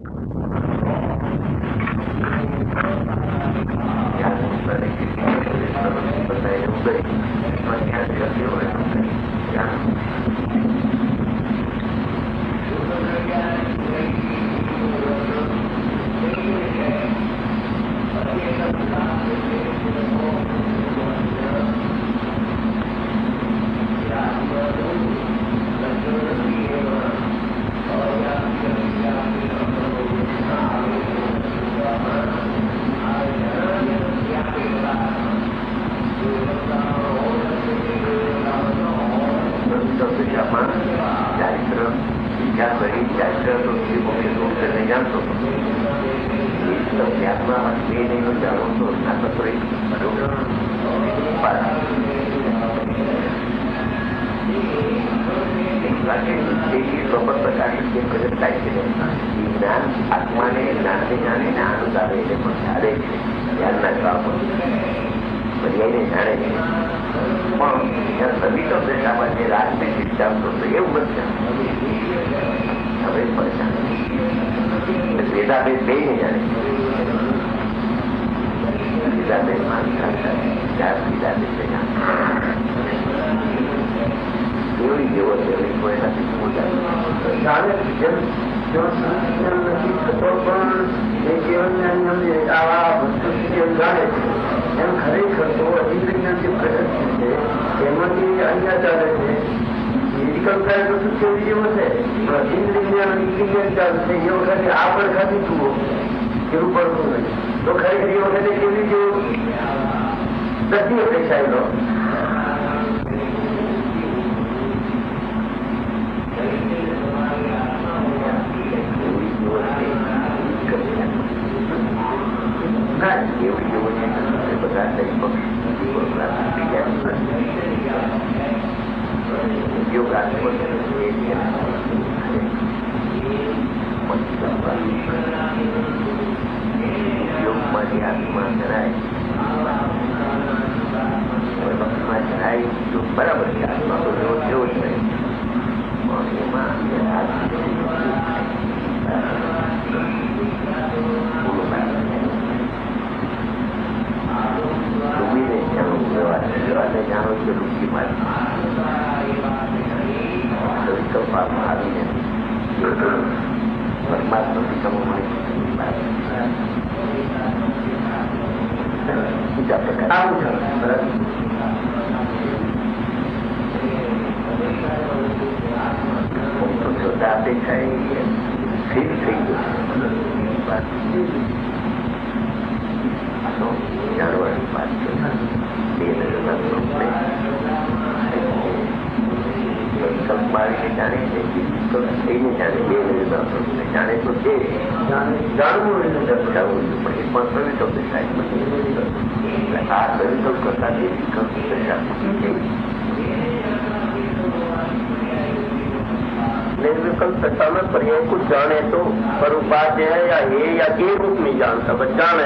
निर्विकल्प सत्ता में पर्याय को जाने तो पर उपाध्य है या ये या के रूप में जानता बस जाने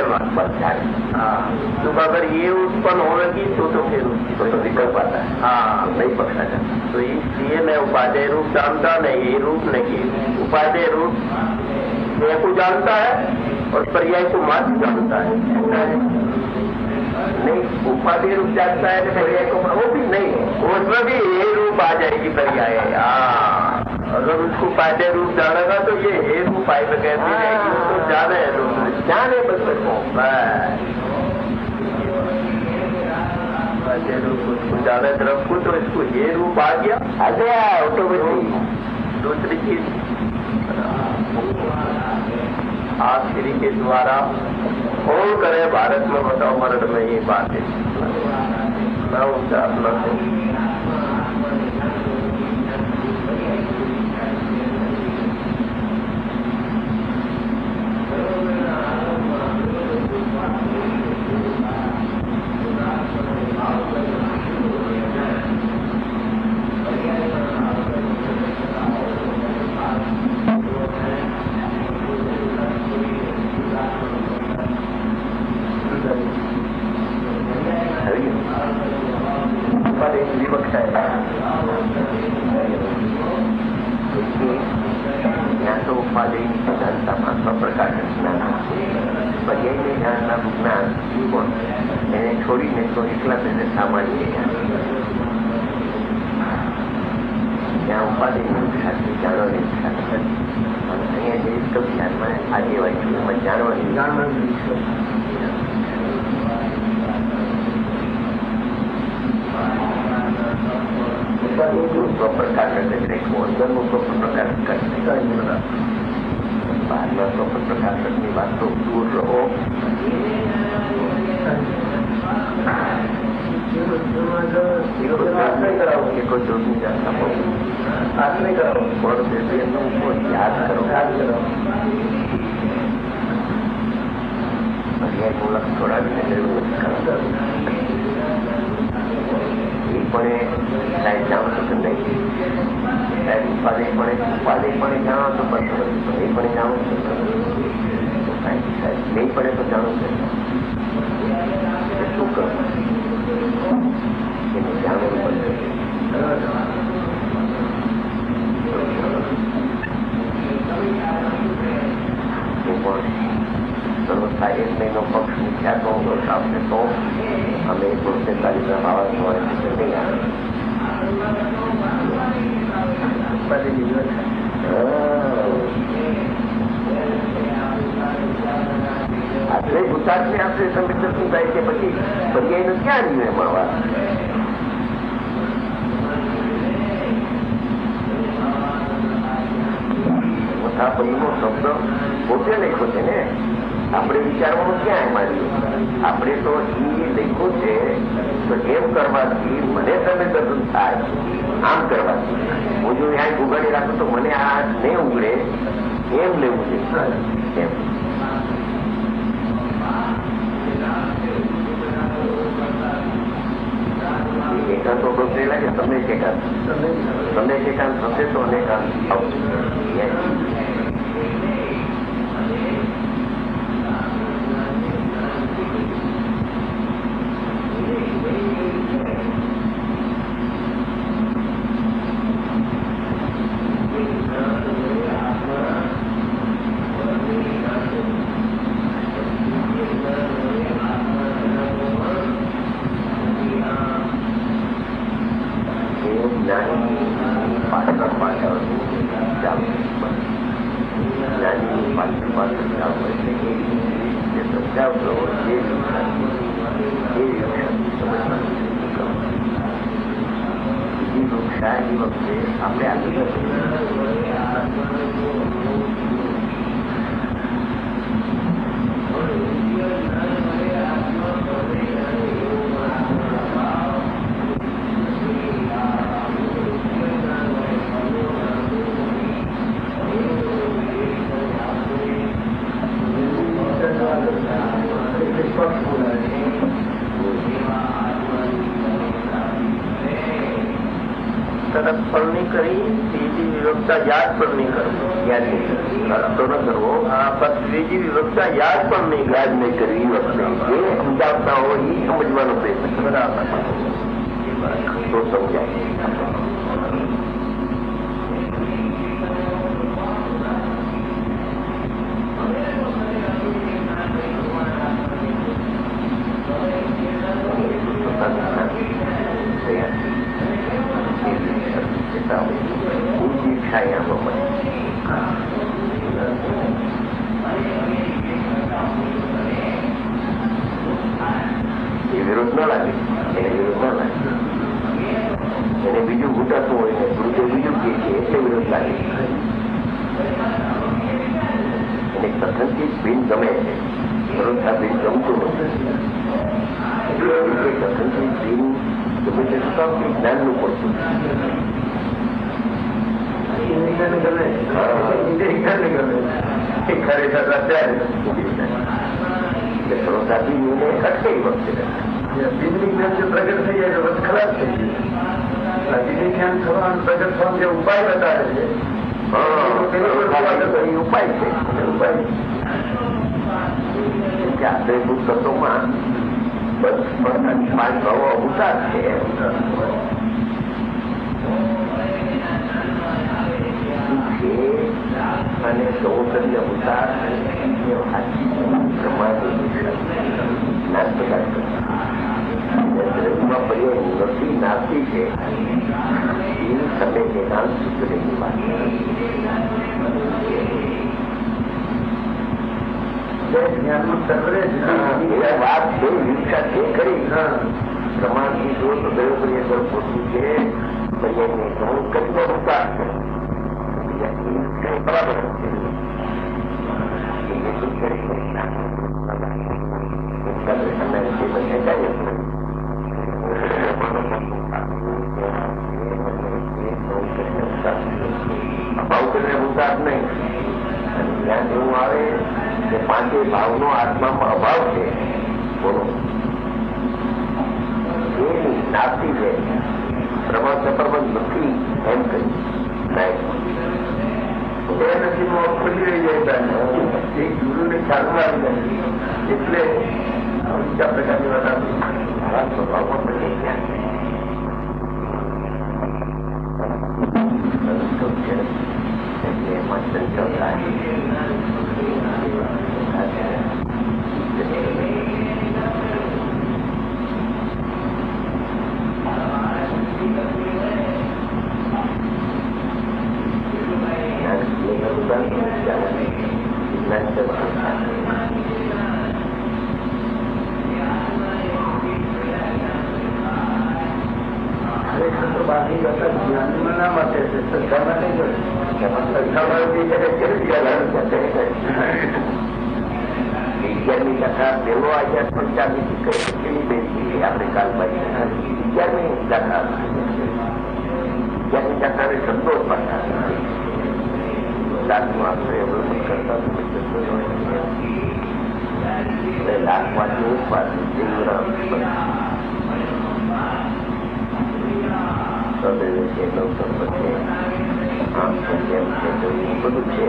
तो अगर ये उत्पन्न होगी तो फिर तो विकल्प आता है। हाँ, नहीं पकड़ा जाता। तो इसलिए मैं उपाध्याय रूप जानता नहीं, ये रूप नहीं, उपाध्याय रूप ये को जानता है और पर्याय को मात्र जानता है। नहीं, उपाधि रूप जानता है तो पर्याय को वो भी नहीं, उसमें भी ये रूप आ जाएगी पर्याय। अगर उसको उपाध्याय रूप जानेगा तो ये हे रूप आए तो कहती रहेगी तो जाने जाने बस रूप उसको जाने तरफ को तो इसको ये रूप आ गया ऑटोमेटिक। दूसरी चीज आश्री के द्वारा कौन करे भारत में बताओ मरण में ये बात है। मैं उनसे अपना સ્વપ્રકાશક જ્ઞાન, પર્યાય જ્ઞાનના જ્ઞાન એને છોડીને તો એકલા તેને સામાન્ય જ્ઞાન, ત્યાં ઉપાધિની ઈચ્છા છે, જાણવાની ઈચ્છા છે. અને અહીંયા જે તો જ્ઞાનમાં આજે વાંચ્યું એમાં જાણવાની ઈચ્છા. સ્વપ્રકાશક એટલે અંદરનું સ્વપ્રકાશક કરે, બહારના સ્વપ્રકાશકની વાત તો દૂર રહો. મૂલક છોડાવીને પણ સાહેબ જાણો છો કે નહીં? સાહેબ ઉપાધિ પણ જાણો છો, એ પણ જાણો છો. સાહેબ નહીં પડે તો જાણો છો શું કરવું એને જાણવું પડશે. સર્વસ્થાયી મહિનો પક્ષ મિથ્યા તો દર્શાવશે તો અમે 143 બાબત હોય નહીં આવે. આટલે ગુજરાતને આપણે સંગઠન થાય છે, પછી પર્યાયનો ક્યાં નિર્ણય મળવા? પછીનો શબ્દ પોતે લખ્યો છે ને, આપણે વિચારવાનું ક્યાં માર્યું? આપણે તો એ લખ્યું છે તો એમ કરવાથી મને તમે દર્શન થાય, આમ કરવાથી. હું જો ત્યાં ઉગાડી રાખું તો મને આ નહીં ઉગડે, એમ લેવું છે. એમ એકાંતો થશે લાગે તમને એકાંત થશે તો અનેકાંત આવશે. આપણે આપી ફળની કરી, ત્રીજી વિવક્ષતા યાદ પણ નહીં કરવો, યાદ ન કરવો. ત્રીજી વિવક્ષતા યાદ પણ નહીં, યાદ નહીં કરવી. એ વખતે જે સમજાવતા હોય એ સમજવાનો પ્રયત્ન તો સમજાય. વિરોધ ન લાગે, એને બીજું ઘૂંટાતું હોય ને ગુરુદેવ બીજું કહે છે એટલે વિરોધ લાગે. એને કથનથી ભીન ગમે છે, વિરોધતા ભીન ગમતું નથી. કથનથી ભીન ગમે છે શું કામ? જ્ઞાનનું પડતું ખરેખર સરોસાથી અટકે વખતે બીજની જ્ઞાન જો પ્રગટ થઈ જાય તો બસ ખરાબ થઈ જાય. બીજી જ્ઞાન થવાનું પ્રગટ થવાનું જે ઉપાય બતાવે છે ઉપાય છે. ઉપાય કે આપણે પુસ્તકોમાં બસ 5 ભાવો અવતાર છે. અને સૌંદર્ય ઉતાર દ્રવ્યમાં પર્યાય નથી નાસ્તી છે એ તમે વેદાંત સૂત્રની વાત વાત છે વિક્ષા છે ખરી પ્રમાણથી જો તો દરેક પર્યાય પોતું છે પર્યાયને ઘણું કરીને ઉતાર છે બરાબર ભાવ કરીને ઉતાર નહીં જ્યાં જેવું આવે કે પાંચે ભાવનો આત્મામાં અભાવ છે બોલો એ નાસ્તી છે પ્રમાણ સંબંધ નથી એમ કહ્યું એ નથી ખુલી રહી જાય એ ગુરુને ખ્યાલમાં આવી જાય એટલે બીજા પ્રકારની વાત સ્વભાવમાં બની ગયા એમાં ચંચળ થાય વિજ્ઞાનની કથા પેલો આચાર પંચાની કેટલી બેસી આપણે કાલભાઈ 11મી કથા વિજ્ઞાનની કથાને સંતોષ પાડતા લાખનું આશ્રય અવલંબન કરતા લાખમાંથી એક વાત સદૈવ છે નવસર્પ છે આમ છે તેમ છે બધું છે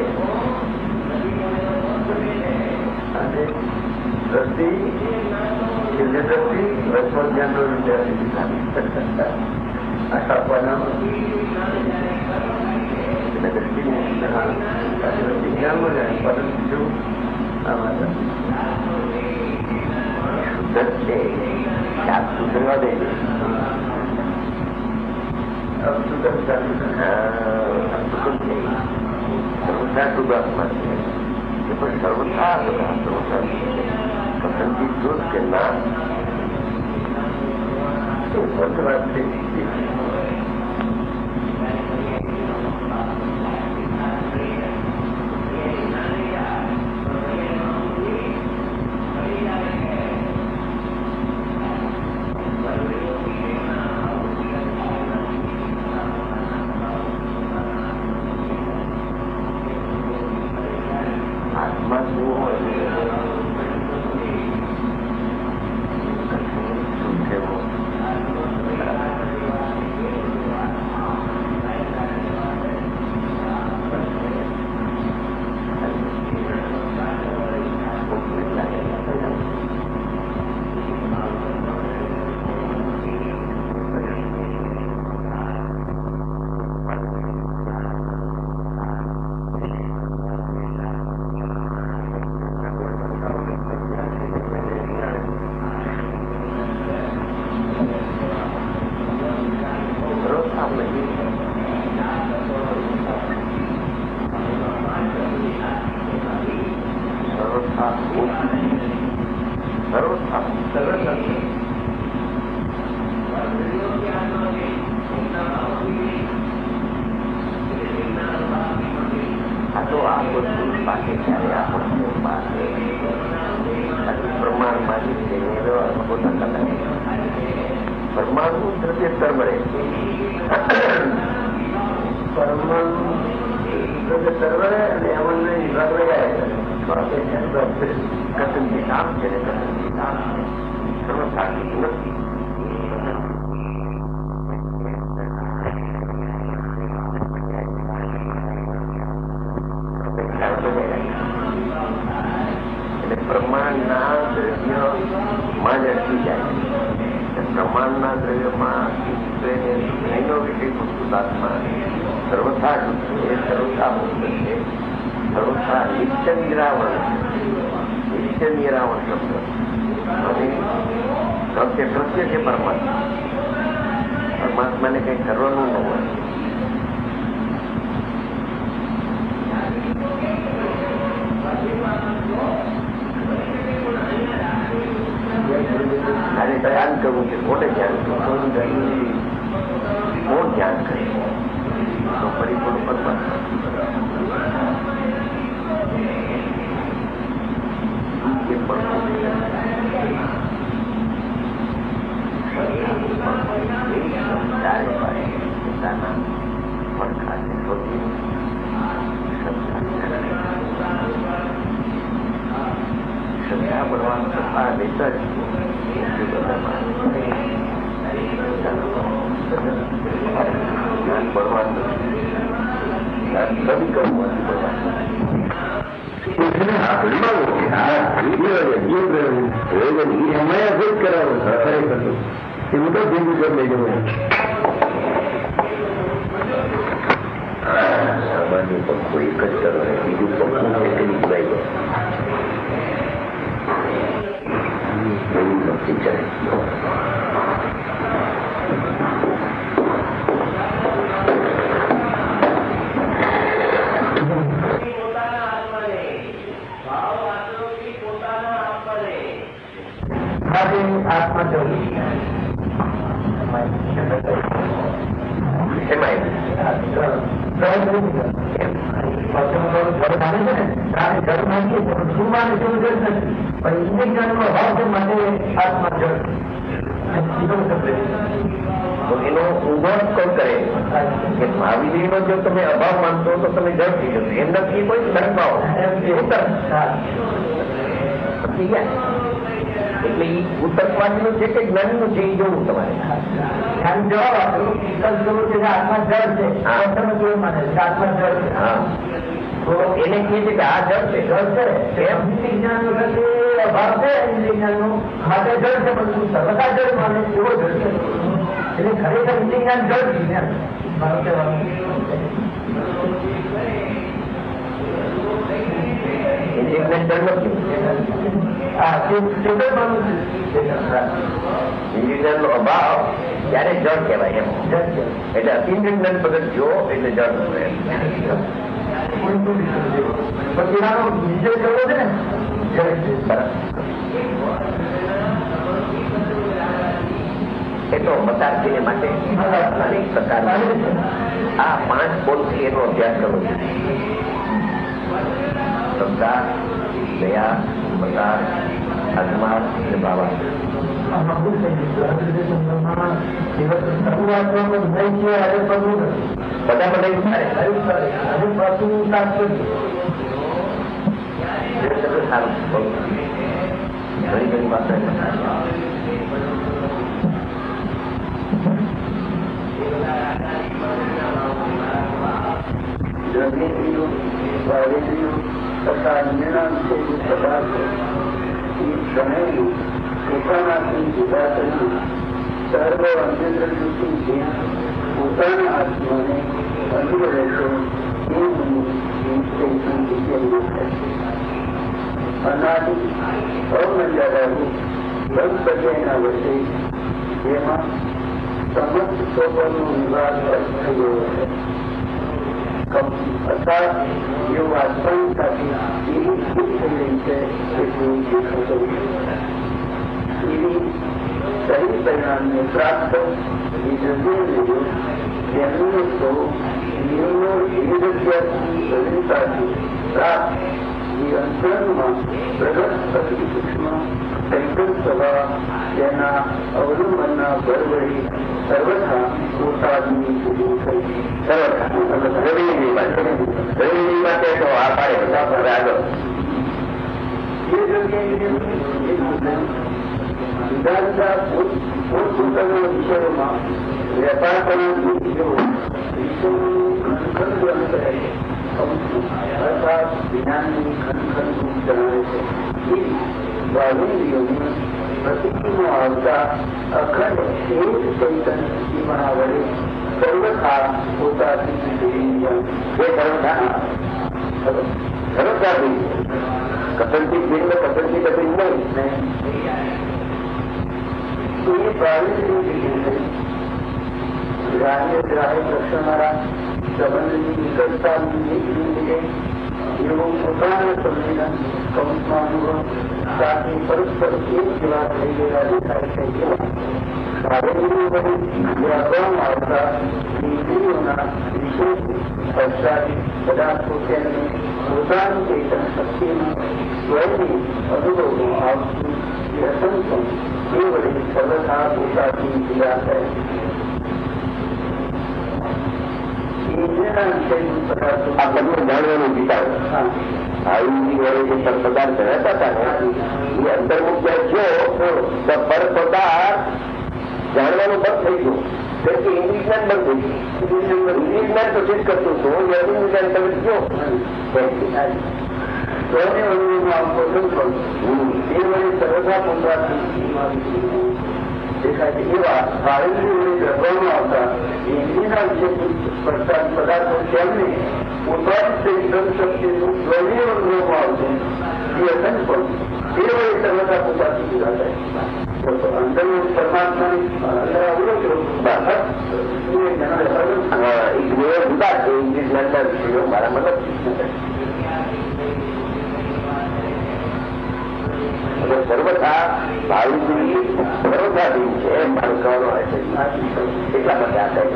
અને દ્રષ્ટિ છેલ્લી દ્રષ્ટિ રસમત જ્ઞાનનો વિદ્યાર્થી આપવાના દ્રષ્ટિ જ્ઞાનમાં જાય પરંતુ જો આમાં શુદ્ધ છે શાક સુધરવા દે છે સર્વથા શુદ્ધાત્મા છે પણ સર્વથા પસંદગી શુદ્ધ કે ના એ સ્વચ્છ વાત છે પરમાણુ દ્રવ્ય સ્તર મળે પરમાણુ દ્રવ્ય સ્તર મળે અને એમને કસમથી કામ છે ને કસમથી કામ સર્વસાચું નથી પ્રમાણના દ્રવ્યમાં જ અટકી જાય પ્રમાણના દ્રવ્યમાં એનો વિષય શુદ્ધાત્મા સર્વથા શુદ્ધ છે સર્વથા મુક્ત છે નિત્ય નિરાવણ શબ્દ અને સત્ય સત્ય છે પરમાત્મા. પરમાત્માને કઈ કરવાનું ન હોય. આજે ધ્યાન કરવું છે, કોને ધ્યાન કરવું? કોણ ધ્યાન કરે તો પરિપૂર્ણ પરમાત્મા. પોતાના પડખાને શોધી શ્રદ્ધા પડવાનું સત્તા લેતા જ જ્ઞાન પડવાનું સમી કરવું સામાન્ય પંખો એક જ કરો, બીજું પંખું છે તે નીકળાઈ જાય ભક્તિ ચાલે. એનો ઉભો કોણ કરે કે મહાવીરનો જો તમે અભાવ માનતો તો તમે જડ થઈ જશો. એમ નથી કોઈ ધર્મભાવ સમજી ગયા. એટલે એ ઉત્તરવાદીનું છે કે જ્ઞાનીનું છે એ જોવું તમારે. જવાબ આપ્યો આત્મા જળ છે, આત્મા જળ છે. હા, તો એને કહે છે કે આ જળ છે, જળ છે એમ વિજ્ઞાન અભાવ છે. વિજ્ઞાન નું માટે જળ છે, બધું સર્વતા જળ માને એવો જળ છે. એટલે ખરેખર વિજ્ઞાન જળ છે. ઇન્દ્રિયનો અભાવ ત્યારે જળ કહેવાય એમ. એટલે અતિન્દ્રિય પગત જો એટલે જળ એ તો મતાર્થીને માટે અનેક પ્રકારના આ 5 બોલથી એનો અભ્યાસ કરવો જોઈએ. સંસ્કાર, દયા, મતાર, અજમાર અને બાબા. ઘણી ઘણી વાત તથા નિર્ણાંકો પદાર્થો ગણેલું પોતાનાથી જુદા થયું સર્વ અન્યદ્રષ્ટિ પોતાના આત્માને અનુભવે છે અનાદિ અમર્યાદાનું બંધ વર્ષે જેમાં સમસ્ત સ્વભાવનો વિવાદ થયો છે. અર્થાત એવું આત્માની સાથે એવી સ્થિત થઈ રહી છે કે એવી સહી પરિણામને પ્રાપ્ત તેમને તો નિયમો એવી જગ્યાથી પ્રાપ્ત એ અંતરમાં પ્રગટ અતિ સૂક્ષ્મ ચૈતન્ય સભા તેના અવલંબનના બરબરી સર્વથા પોતાની સુધી થઈ. રવિની માટે તો આ પાડે બધા આગળ એ જગ્યાએ પોતપોતાના વિષયોમાં વેપાર કરવાથી જો વિષયોનું અર્થાત જ્ઞાનની ખનખન જણાવે છે. એ ભાવિનીઓની પ્રતિક્રિયામાં આવતા અખંડ એક ચૈતન્ય સ્થિતિમાં વડે સર્વથા પોતાથી સર્વથા સર્વથા ભિન્ન. કથનથી ભિન્ન, કથનથી ભિન્ન નહીં. તો એ ગ્રાહ્ય ગ્રાહ્ય લક્ષણવાળા સંબંધની નિકટતા એવો પોતાના સંવેદન કૌંસમાં અનુભવ સાથે પરસ્પર એક જેવા થઈ ગયેલા દેખાય છે. વ્યાકરણ આવતા ઇન્દ્રિયોના વિશેષ સ્પર્શાદી પદાર્થો તેમને પોતાનું ચેતન શક્તિનું સ્વયંની અનુભવમાં આવતું વ્યસન પણ એ વડે સર્વથા પોતાથી ક્રિયા કરે છે. આ બધું જાણવાનું વિચાર જે પદાર્થ રહેતા હતા ને એ અંતર્મુખ થયો તો પર પદાર્થ જાણવાનું બંધ થઈ ગયું. કેમ કે ઇંગ્લિશ જ્ઞાન બંધ થઈ ગયું. ઇંગ્લિશ જ્ઞાન તો ચેક કરતું હતું, જ્ઞાન તમે ગયો સર્વથા પોતાથી દેખાય છે. એવા ભારેન્દ્રિય ગર્ભમાં આવતા ઇન્દ્રિયના વિશે પદાર્થો તેમને પોતાની શક્તિનું સ્વયં અનુભવમાં આવતું વ્યસન પણ તે વડે સર્વથા પોતાથી જુદા થાય. અંદર પરમાત્માની અંદર અવરોધો જુદા છે. ઇંગ્લિશ જ્ઞાનના વિષયો મારા મતલબ સર્વથા ભાવિ સર્વથા દિન છે મારું કહેવાનો એટલા માટે આ કહે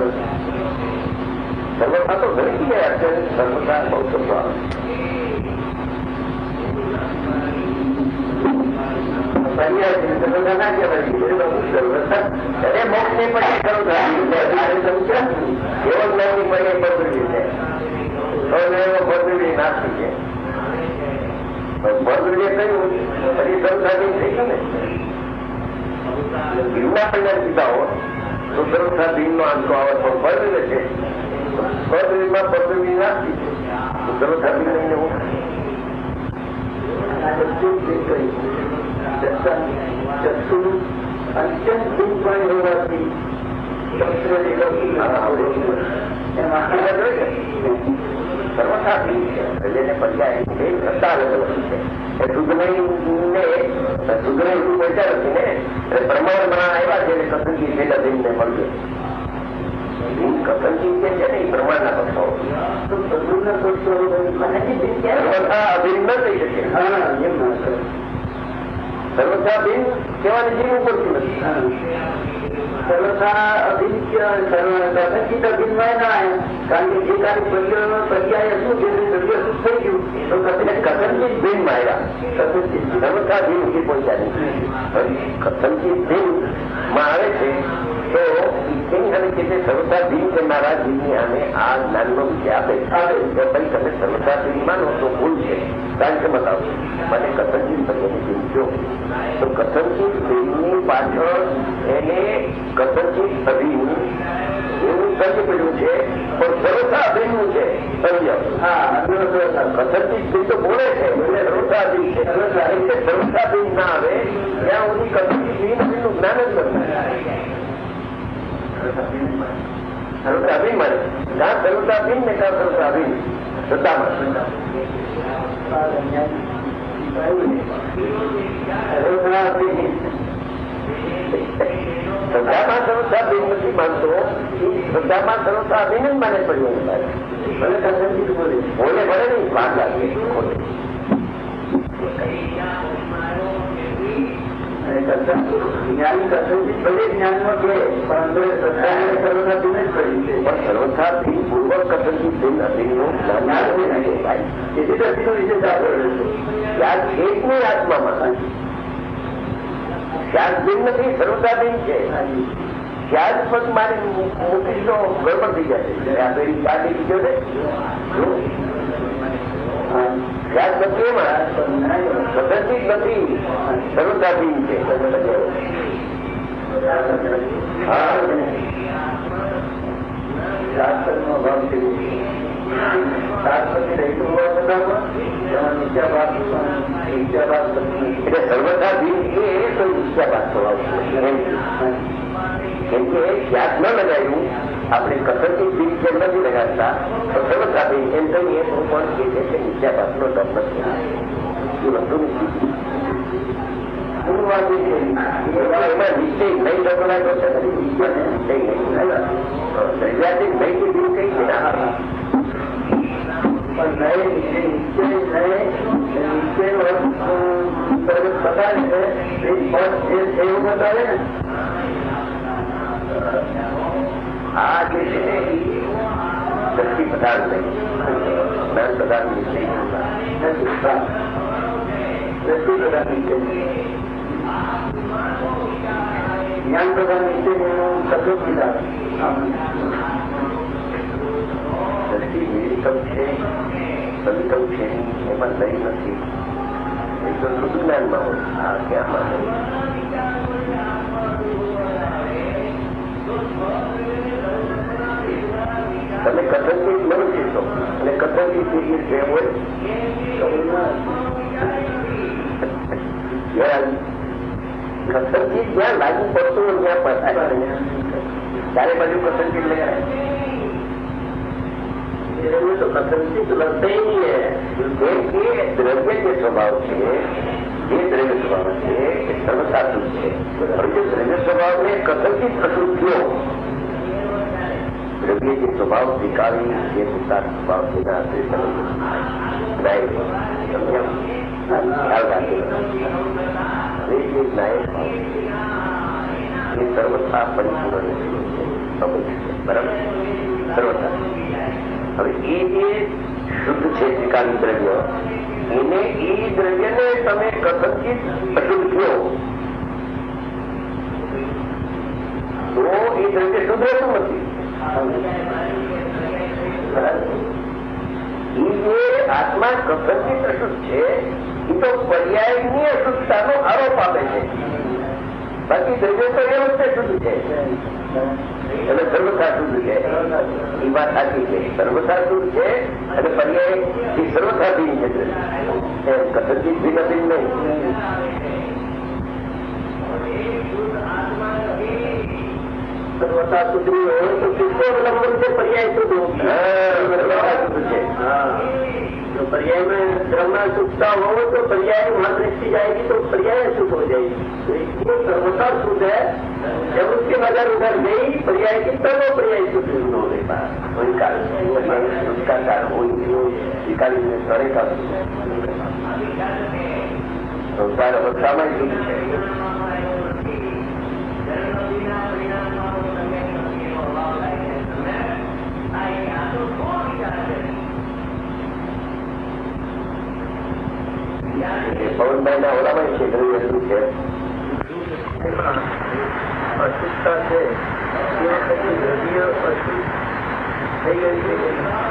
સર્વથા તો ઘણી ગયા અત્યારે સર્વથા બહુ શબ્દો આવે. સર્વથા ના કહેવાય મોક્ષ ને પણ સર્વથા એવો જ્ઞાનની પણ બદલી છે. બદલી નાખી છે. બદલીએ કહ્યું પછી સર્વથાધીન થઈ ગયું ને. ભીમના પૈયા પીતા હો તો સર્વથાધીન નો આંકો આવે પણ બદલે છે. બદલીમાં બદલી નાખી છે તો સર્વથાધીન લઈને હું અત્યંત દુઃખમય હોવાથી સર્વથાધીન છે. જેને પર્યાય એ સત્તા અલગ અલગ છે. સુધનય એટલું પૈસા નથી ને પ્રમાણમાં આવ્યા છે. કથનજી પેલા દિનને મળ્યો કથનજી જે છે ને એ પ્રમાણના પક્ષો અભિન્ન ન થઈ શકે. સર્વથા ભિન્ન કહેવાની જીવ ઉપરથી નથી. સર્વથા અભિન્ન કથનજી તો ભિન્ન ના આવે કારણ કે જે કાર્ય પર્યાય શું છે થઈ ગયું તો કથનજી ભિન્ન માં આવ્યા. સર્વથા ભિન્ન થી પહોંચ્યા નહીં. કથનજી ભિન્ન માં આવે છે તો અને કે સર્વથા ભિન્ન છે મારા જીવની આને આ જ્ઞાનનો વિષય આપે તો પછી તમે સર્વથા ભિન્ન માનો તો ભૂલ છે. કારણ કે બતાવો મને કથનજી ભિન્ન જો તો કથનજી ભિન્નની પાછળ એને કથનજી અભિન્ન એવું સર્જ પડ્યું છે પણ સર્વથા અભિન્ન છે. કથનજી ભિન્ન તો બોલે છે એટલે સર્વથા અભિન્ન છે. એટલે સર્વથા ભિન્ન ના આવે ત્યાં સુધી કથનજી ભિન્ન નું જ્ઞાન જ નથી. સર્વથા અભિમાન કાં સર્વથા ભિન્ન ને કાં સર્વથા અભિન્ન શ્રદ્ધામાં શ્રદ્ધામાં સર્વથા ભિન્ન નથી માનતો. શ્રદ્ધામાં સર્વથા અભિન્ન માને પડ્યું બોલે ભલે નહીં વાત લાગે જ્ઞાની કથનજી ભલે જ્ઞાનમાં કે પણ સર્વથા ભિન્ન જ પડી છે. પણ સર્વથા ભિન્ન પૂર્વક કથનજી ભિન્ન અભિન્નનું જ્ઞાન તેથી અભિનો વિશે યાદ એકની આત્મામાં યાદ ભિન્ન નથી. સર્વથા ભિન્ન છે. યાદ પણ મારી મૂકી તો ગડબડ થઈ જશે. આ પેલી યાદ ગયો છે યાદ નથી એમાં કથનજી જ નથી. સર્વથા ભિન્ન છે. શાસ્ત્રનો ભાગ છે. એટલે સર્વથા ભિન્ન એ તો ઈચ્છાભાગ સ્વભાવ છે. કેમ કે યાદ ન લગાવ્યું આપણે કસરતી બીજ જે નથી લગાડતા તો સર્વથાથી એમ કહીએ તો પણ એ છે કે મિથ્યાભાસનો દમ નથી એ વસ્તુની સ્થિતિ એમાં નિશ્ચય નહીં ડગલા તો નિશ્ચય નહીં નહીં બીજ કઈ છે પણ એવું બતાવે ને આ જે છે શક્તિ પદાર્થ નહીં જ્ઞાન પદાર્થ નિશ્ચય જ્ઞાન પ્રધાન નિશ્ચય સતત પદાર્થ દ્રષ્ટિ વિકલ્પ છે સંકલ્પ છે એમાં લઈ નથી એ તો શુદ્ધ જ્ઞાનમાં હોય આ ક્યાંમાં નહીં તમે કથનથી મનુષ્ય છો અને કથનથી સ્થિતિ પ્રેમ હોય કથનથી જ્યાં લાગુ પડતું હોય ત્યાં પસાય ચારે બાજુ કથનથી લગાડે तो कथन से तो लगता ही नहीं है देखिए द्रव्य के स्वभाव से ये द्रव्य स्वभाव से सर्वसाधु है और जो द्रव्य स्वभाव में कथन की प्रकृतियों द्रव्य के स्वभाव स्वीकारी ये पुकार स्वभाव के नाते ख्याल रखे ये सर्वथा परिपूर्ण बराबर सर्वथा હવે એ જે શુદ્ધ છે સ્વીકારી દ્રવ્ય એને એ દ્રવ્યને તમે કથનથી અશુદ્ધ થયો તો એ દ્રવ્ય શુદ્ધ રહેતું નથી. એ જે આત્મા કથનથી અશુદ્ધ છે એ તો પર્યાયની અશુદ્ધતાનો આરોપ આપે છે બાકી દ્રવ્ય તો એ વખતે શુદ્ધ છે એટલે સર્વથા શુદ્ધ છે એ વાત સાચી છે સર્વથા શુદ્ધ છે અને પર્યાય એ સર્વથા ભીન છે કથનથી ભીન ભીન નહીં સર્વથા શુદ્ધ હોય તો શુદ્ધ અવલંબન છે પર્યાય શુદ્ધ સર્વથા શુદ્ધ છે पर्याय में ब्रह्म शुद्धता हो तो पर्याय वहां दृष्टि जाएगी तो पर्याय शुद्ध हो जाएगी. ये सर्वथा शुद्ध है जब उसकी नजर उधर गई पर्याय की तब वो पर्याय शुद्ध हो गई वही कारण उसका कारण शिकारी में करे का संसार अवस्था में शुद्ध है. પવનભાઈ ના ઓલામાં છે દ્રવ્ય શું છે અશુદ્ધતા છે દ્રવ્ય અશુદ્ધ થઈ ગઈ છે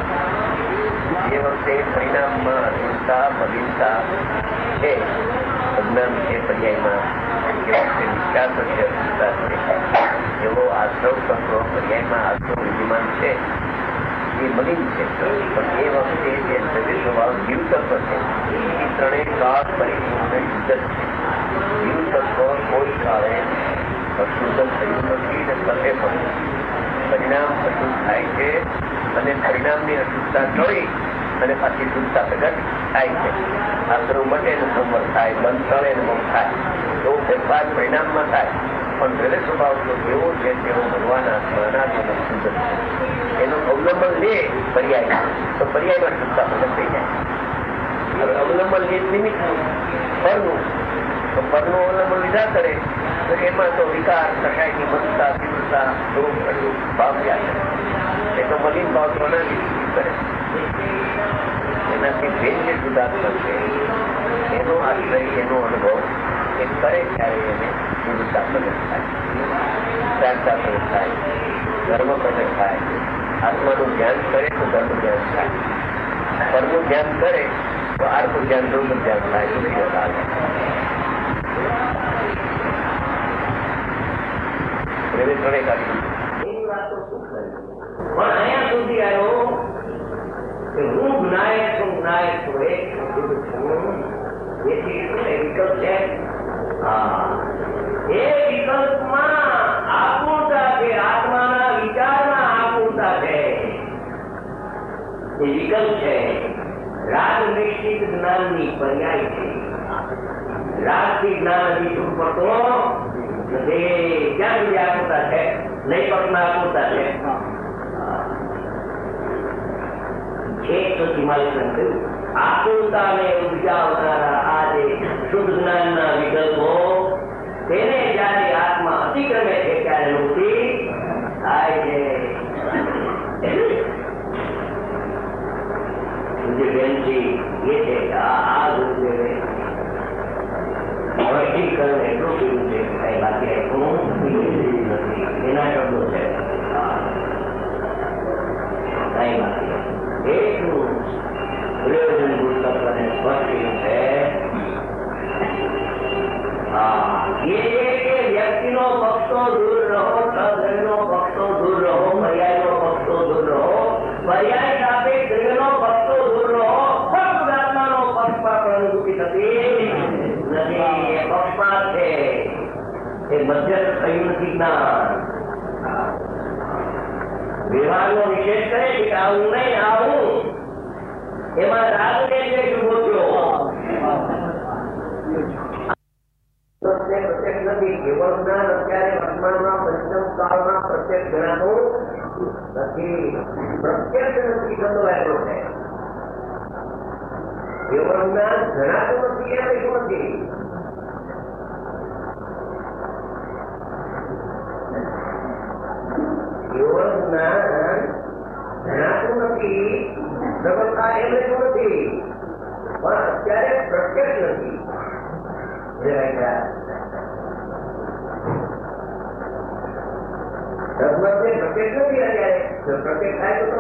એ વખતે પરિણામમાં અશુદ્ધતા મલિનતા છે અજ્ઞાન છે પર્યાયમાં વિચાર પછી અશુદ્ધતા છે એવો આશ્રવ તત્વ પર્યાયમાં આશ્રવ વિદ્યમાન છે એ મલિન છે પણ એ વખતે જે દ્રવ્ય સ્વભાવ જીવ તત્વ છે એ ત્રણેય કાળ પરિપૂર્ણ શુદ્ધ છે. જીવ તત્વ કોઈ કાળે અશુદ્ધ થયું નથી ને કશે પણ પરિણામ અશુદ્ધ થાય છે અને પરિણામની અશુદ્ધતા જોઈ અને પાછી શુદ્ધતા પ્રગટ થાય છે. આશ્રવ મટે ને સંવર થાય બંધ તળે ને બંધ થાય તો ફેરફાર પરિણામમાં થાય પણ દ્રવ્ય સ્વભાવ તો એવો છે તેઓ ભગવાન અનાત્મ શુદ્ધ છે. એનું અવલંબન લે પર્યાય તો પર્યાયમાં શુદ્ધતા પ્રગટ થઈ જાય. હવે અવલંબન લે નિમિત્તનું ફળનું તો ફળનું અવલંબન લીધા કરે તો એમાં તો વિકાર કસાયની મનતા તીવ્રતા રોગ ભાવ જાય એ તો મલિન ભાવ તો અનાદિ કરે એનાથી બેન જે શુદ્ધાત્મક છે એનો આશ્રય એનો અનુભવ એ કરે ત્યારે એને શુદ્ધતા પ્રગટ થાય શાંતતા પ્રગટ થાય ધર્મ પ્રગટ થાય. આત્માનું ધ્યાન કરે તો ધર્મ ધ્યાન થાય પરનું ધ્યાન કરે તો આર્થિક ધ્યાન ધર્મ ધ્યાન થાય તો અહીંયા સુધી આવ્યો કે હું જ્ઞાયક છું જ્ઞાયક છું એથી વિકલ્પ છે એ વિકલ્પમાં આત્મતા કે આત્માના વિચારમાં એ વિકલ્પ છે. રાગ નિશ્ચિત જ્ઞાનની પર્યાય છે. રાગથી જ્ઞાન હજી છૂટ પડતો નથી. ક્યાં સુધી આકૃતા છે? નહીં પક્ષના આકૃતા છે. એક તો સીમાલેખન કહ્યું આકૃતાને ઉપજાવનારા આ જે શુદ્ધ જ્ઞાનના વિકલ્પો તેને જયારે આત્મા અતિક્રમે છે ત્યારે મુક્તિ થાય છે. બેનજી એ છે આ ગુરુદેવે વૈશ્વિકરણ એટલું કીધું છે કઈ બાકી એટલું નથી. એના શબ્દો છે કઈ બાકી એટલું પ્રયોજન પુસ્તકોને સ્પષ્ટ છે. વ્યક્તિનો પક્ષો દૂર રહો, દ્રવ્યનો પક્ષો દૂર રહો, પર્યાયનો પક્ષો દૂર રહો, પર્યાય સાથે દ્રવ્યનો પક્ષો દૂર રહો. ફક્ત આત્માનો પક્ષપાત અનુભૂતિ નથી. એ પક્ષપાત છે. એ મધ્યસ્થ થયું નથી જ્ઞાન. વ્યવહારનો નિષેધ કરે છે કે આવું નહીં આવું. એમાં રાગને જે શુભો થયો પ્રત્યક્ષ નથી. કેવળ જ્ઞાન અત્યારે વર્તમાનમાં પંચમ કાળમાં પ્રત્યક્ષ ગણાતું નથી. પ્રત્યક્ષ નથી થતો એટલો છે. કેવળ જ્ઞાન જણાતું નથી એમ એટલું નથી. કેવળ જ્ઞાન જણાતું નથી પ્રબળતા એમ એટલું નથી. પણ અત્યારે પ્રત્યક્ષ નથી. પ્રત્યક્ષ નથી અત્યારે. પ્રત્યક્ષ થાય તો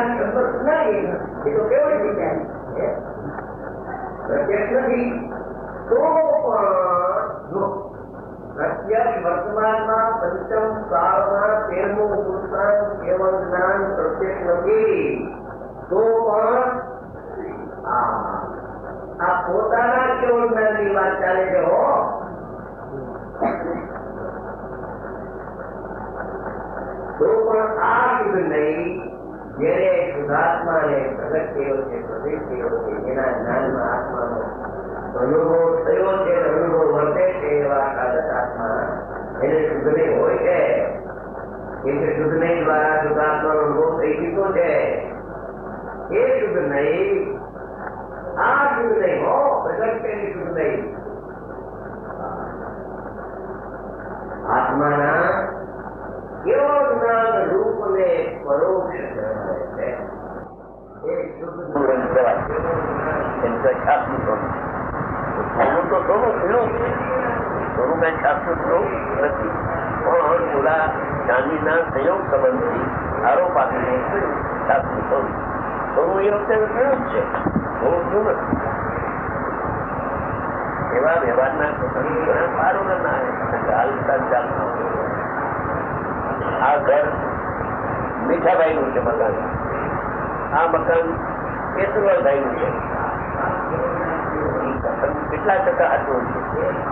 એ તો કેવળ વિચાર પ્રત્યક્ષ નથી તો પણ પ્રત્યક્ષ વર્તમાનમાં પંચમ કાળમાં 13મું પુરુષાર્થ કેવળ જ્ઞાન પ્રત્યક્ષ નથી તો પણ આ પોતાના કેવળ જ્ઞાનની વાત ચાલે છે. હો તો પણ આ શુદ્ધ નહીં જેને શુદ્ધાત્માને પ્રગટ થયો છે, પ્રવેશ થયો છે, જેના જ્ઞાનમાં આત્માનો અનુભવ થયો છે, અનુભવ વર્તે છે એવા કાગત આત્મા એને શુદ્ધ નહીં હોય છે. કેમ કે શુદ્ધ નહીં દ્વારા શુદ્ધાત્માનો અનુભવ થઈ ચૂક્યો છે. એ શુદ્ધ નહીં આ શુદ્ધ નહીં હો પ્રગટ થયેલી શુદ્ધ નહીં. આત્માના કેવળ જ્ઞાન રૂપ ને પરોક્ષ જણાવે છે. એ શુદ્ધ સોનું તો સોનું પીળું છે. સોનું કઈ છાપનું પીળું નથી. પણ પૂરા ચાંદીના સંયોગ સંબંધથી આરોપ આપીને છાપનું સોનું. સોનું એ વખતે પીળું જ છે. સોનું પીળું નથી. એવા વ્યવહારના સારું ના હાલતા ચાલતા. આ ઘર મીઠાભાઈ નું છે મકાન. આ મકાન કેશવભાઈ નું છે. કેટલા ટકા હાથું છે?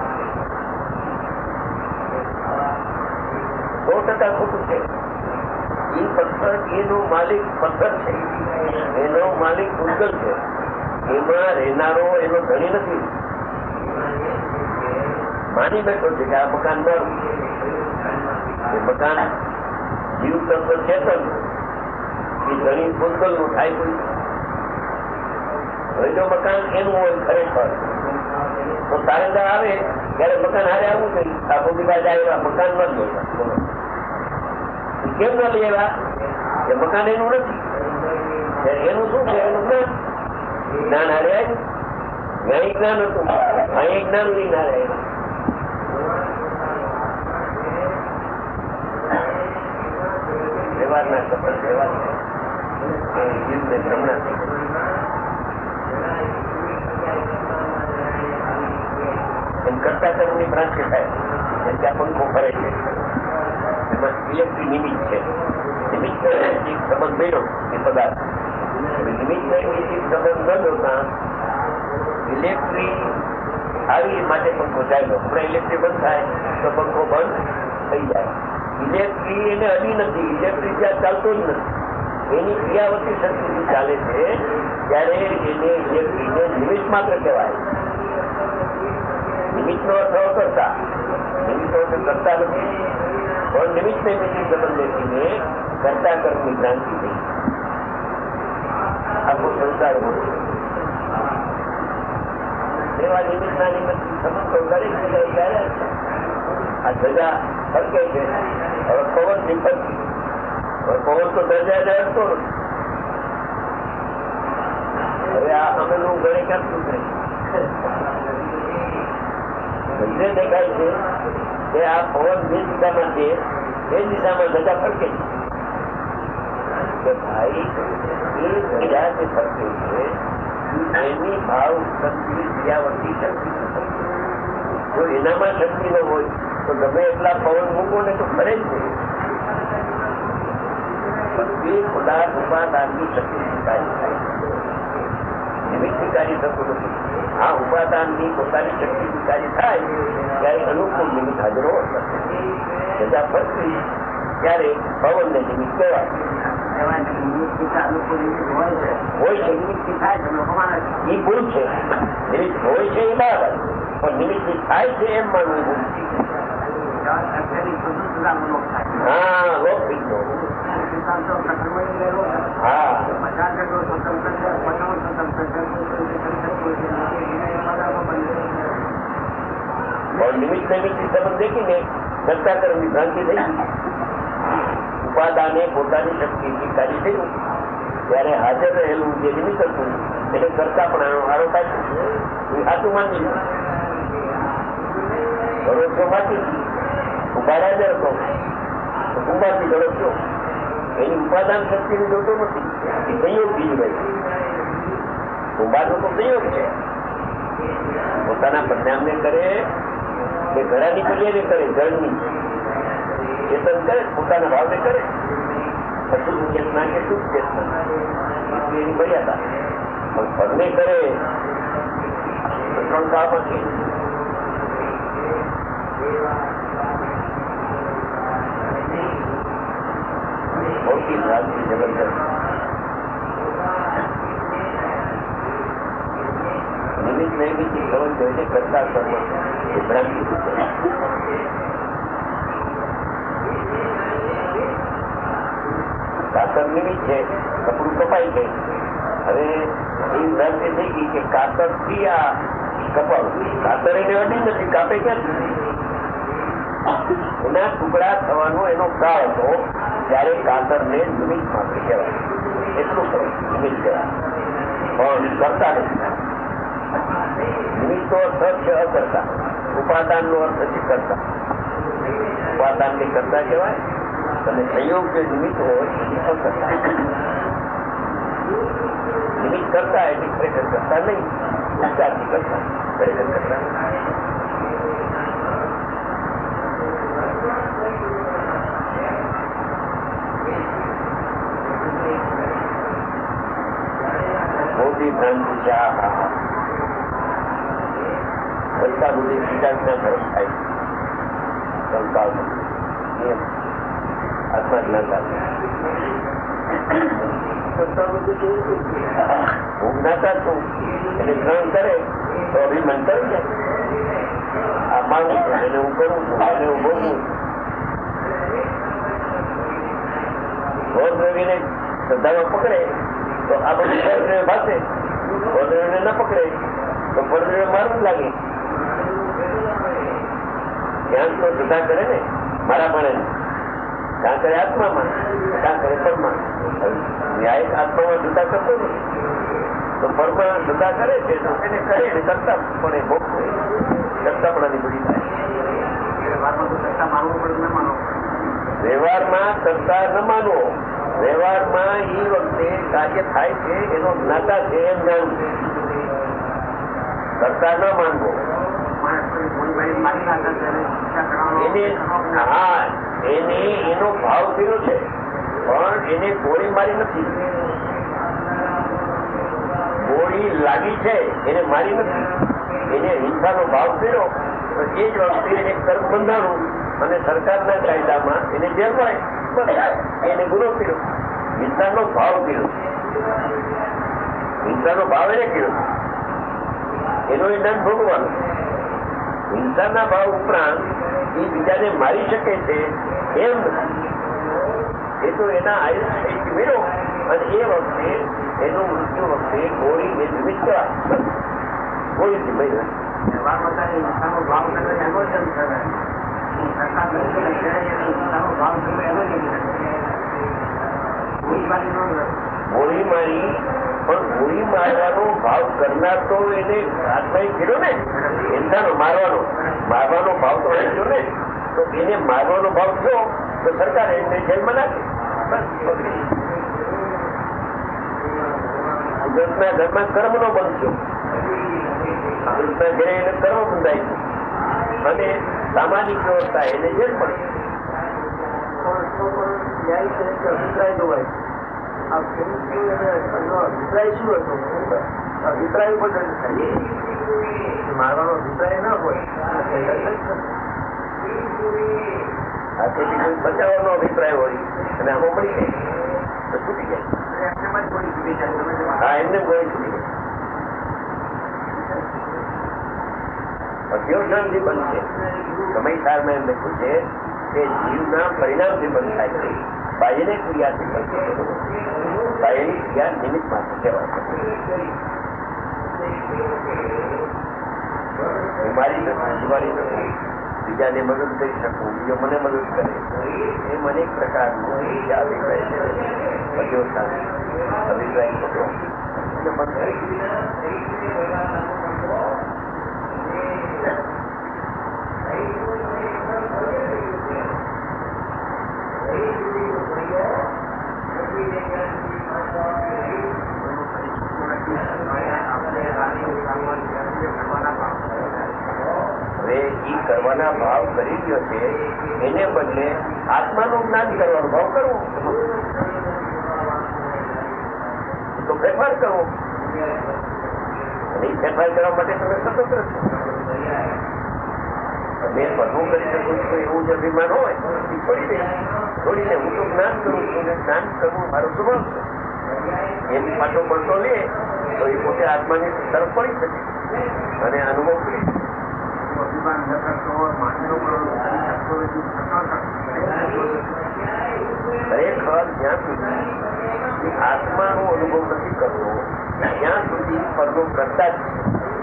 100% ખોટું છે. એ પથ્થર એનો માલિક પથ્થર છે, એનો માલિક ભૂગલ છે. એમાં રહેનારો એનો ધણી નથી. માની બેઠો છે કે આ મકાન મારું. એ મકાન જીવ તત્વ ચેતન એ ધણી ભૂગલ નું થાય. કોઈ હવે જો મકાન એનું હોય ખરેખર તો તારેદાર આવે ત્યારે મકાન હારે આવવું જોઈએ. આ ભૂમિકા જાય મકાન ન લેવા. કેમ ન લેવા? એ મકાન એનું નથી. એનું શું છે? એનું જ્ઞાન. જ્ઞાન હારે આવ્યું. અહીં જ્ઞાન હતું, અહીં જ્ઞાન નહીં હારે આવ્યું. વ્યવહારના સફળ વ્યવહાર જીવને ભ્રમણા થઈ એમ કરતા કર્મની ભ્રાંતિ થાય. જેમ કે આ પંખો ફરે છે એમાં ઇલેક્ટ્રિક નિમિત્ત છે. નિમિત્ત સંબંધ મળ્યો એ પદાર્થ. નિમિત્ત સંબંધ ન જોતા ઇલેક્ટ્રિક આવી માટે પંખો ચાલ્યો. હમણાં ઇલેક્ટ્રિક બંધ થાય તો પંખો બંધ થઈ જાય. ઇલેક્ટ્રિક એને અડી નથી. ઇલેક્ટ્રિક ત્યાં ચાલતો જ નથી. એની ક્રિયાવતી સંસ્કૃતિ ચાલે છે ત્યારે એને નિમિત્ત માત્ર કહેવાય. નિમિત્તનો અર્થ કરતા, નિમિત્ત કરતા નથી, પણ નિમિત્ત સંબંધ દેખીને કરતા કર્મની ક્રાંતિ થઈ આખો સંસાર એવા નિમિત્તના નિમિત્ત સંબંધો દરેક જગ્યાએ ચાલે છે. આ ધજા ફરકે છે. હવે પવન થી ફરકી, હવે પવન તો ધજા અડતો નથી. હવે આ અમેનું ગણે ક્યાં સુધરે બધે દેખાય છે કે આ પવન જે દિશામાં છે એ દિશામાં ધજા ફરકે છે. ભાઈ એ ધજા જે ફરકે છે એની ભાવ શક્તિ ક્રિયાવર્તી શક્તિ. જો એનામાં શક્તિ ન હોય તો ગમે એટલા પવન મૂકો ને તો ફરે જ નહીં. એ પદાર્થ ઉપાદાનની શક્તિ સ્વીકારી થાય, નિમિત્ત સ્વીકારી થતું નથી. આ ઉપાદાનની પોતાની શક્તિ સ્વીકારી થાય ત્યારે અનુકૂળ નિમિત્ત હાજર હોય. ધજા ફરતી ત્યારે પવન ને નિમિત્ત કહેવાય. હોય છે એ ભૂલ છે. નિમિત્ત હોય છે એ બરાબર, પણ નિમિત્ત થાય છે એમ માનવું ભૂલ છે. હા, લોકપિક નો. હા, નિમિત્ત સંબંધ દેખીને કરતા કર્મની ભ્રાંતિ થઈ. ઉપાદાને પોતાની શક્તિ સ્વીકારી થયું ત્યારે હાજર રહેલું જે નિમિત્ત હતું એને કરતા પણ આરોપ આપ્યો. સાચું માની ભરોસો માથી ઉભા હાજર હતો, ઉભાથી ગળો એની ઉપાદાન શક્તિને જોતો નથી. એ સંયોગ બીજું ભાઈ ઉભાનો તો સંયોગ છે. પોતાના પરિણામને કરે કે ઘરાની ક્રિયાને કરે, જળની ચેતન કરે, પોતાના ભાવને કરે, અશુદ્ધ ચેતના કે શુદ્ધ ચેતના એની મર્યાદા. પણ ફળને કરે ત્રણ ભાવમાં છે. મોટી ભ્રાંતિ જબરદસ્ત. નિમિત્ત નૈમિત્ત સંબંધ જોઈને કરતા કર્મ એ ભ્રાંતિ કાતર નિમિત્ત છે, કપડું કપાઈ ગઈ. હવે એ ભ્રાંતિ થઈ ગઈ કે કાતર થી આ કપાવું. કાતર એને અડી નથી, કાપે ક્યાં એના ટુકડા થવાનો એનો કાળ હતો ત્યારે કાતર ને નિમિત્ત માત્ર કહેવાય. એટલું ખરું નિમિત્ત કહેવાય, પણ કરતા નથી. નિમિત્ત નો અર્થ છે અકર્તા, ઉપાદાન નો અર્થ છે કરતા. ઉપાદાન ને કરતા કહેવાય અને સંયોગ જે નિમિત્ત હોય એ અકર્તા. નિમિત્ત કરતા એટલે ખરેખર કરતા નહીં, ઉપચારથી કરતા, ખરેખર કરતા. મોટી ભ્રાંતિ છે. પૈસા બધી વિચારના તરફ થાય સંકાલ નિયમ આત્મા જ્ઞાતા હું જ્ઞાતા છું એને ગ્રહણ કરે તો અભિમાન કરી જાય. આ માનું છું એને હું કરું છું, એને હું ભોગવું. રોજ રવિને શ્રદ્ધામાં પકડે તો આ બધું ફળદ્રવ્ય ભાષે, ફળદ્રવ્યને ન પકડે તો ફળદ્રવ્ય મારું લાગે. ધ્યાન તો જુદા કરે ને મારા મળે, કાં કરે આત્મામાં, કાં કરે પરમાં. ન્યાય આત્મામાં જુદા કરતો નથી તો પરમાં જુદા કરે છે તો એને કરે ને કરતા પણ એ ભોગ કરતા પણ બધી થાય. વ્યવહારમાં કરતા ન માનવો, વ્યવહારમાં એ વખતે કાર્ય થાય છે એનો જ્ઞાતા છે એમ જાણવું, કરતા ન માનવો. એને એનો ભાવ કર્યો છે પણ એને ગોળી મારી નથી. ગોળી લાગી છે એને મારી નથી, એને હિંસાનો ભાવ કર્યો તો એ જ વખતે એને કર્મ બંધાણું અને સરકારના કાયદામાં એને જેલ મળે એને ગુનો કર્યો. હિંસાનો ભાવ કર્યો છે. હિંસાનો ભાવ એને કર્યો છે, એનો એ દંડ ભોગવાનો. હિંસાના ભાવ ઉપરાંત એ બીજાને મારી શકે છે એમ નથી. એ તો એના આયુષ્ય મેળો અને એ વખતે એનું મૃત્યુ વખતે ગોળી એ નિમિત્ત ગોળીથી મળી ગોળી મારી. પણ ગોળી મારવાનો ભાવ કરનાર તો એને આત્માએ કીધો ને, હિંસાનો મારવાનો ભાવ તો એને કીધો ને. તો એને મારવાનો ભાવ થયો તો સરકારે એને જેલમાં નાખે. કુદરતના ઘરમાં કર્મ નો બંધ થયો. કુદરતના ઘરે એને કર્મ બંધાય છે અને સામાજિક વ્યવસ્થા એને જેલ મળે. અભિપ્રાય જોવાય. અભિપ્રાય શું હતો? અભિપ્રાય ઉપર મારવાનો અભિપ્રાય ના હોય. બચાવવાનો અભિપ્રાય હોય અને આમાં મળી જાય તો છૂટી જાય. હા, એમને ગોળી છૂટી જાય. અધ્યોષણથી બનશે. સમય સારમાં એમ લખ્યું છે કે જીવના પરિણામથી બંધ થાય છે, બાહ્યની ક્રિયાથી બંધ થાય. બાહ્યની ક્રિયા નિમિત્ત માત્ર કહેવાય. મારી નથી, બીજાને મદદ કરી શકું, બીજો મને મદદ કરે, એ મને એક પ્રકારનો અભિપ્રાય છે. અભિપ્રાય ખોટો એટલે બંધ થાય. હવે એ કરવાના ભાવ કરી ગયો છે, એને બદલે આત્માનું જ્ઞાન કરવાનો ભાવ કરવો, તો ફેરફાર કરવો. અને એ ફેરફાર કરવા માટે તમે સ્વતંત્ર છો. મેં બધું કરી શકું છું એવું જ અભિમાન હોય એ છોડીને હું તો જ્ઞાન કરું છું, જ્ઞાન કરવું મારો સ્વભાવ છે એમ પાછો પડતો લે તો એ પોતે આત્માની તરફ પડી શકે અને અનુભવ કરી શકે. ખરેખર જ્યાં સુધી આત્માનો અનુભવ નથી કરતો ત્યાં સુધી પરનો કરતા જ છે.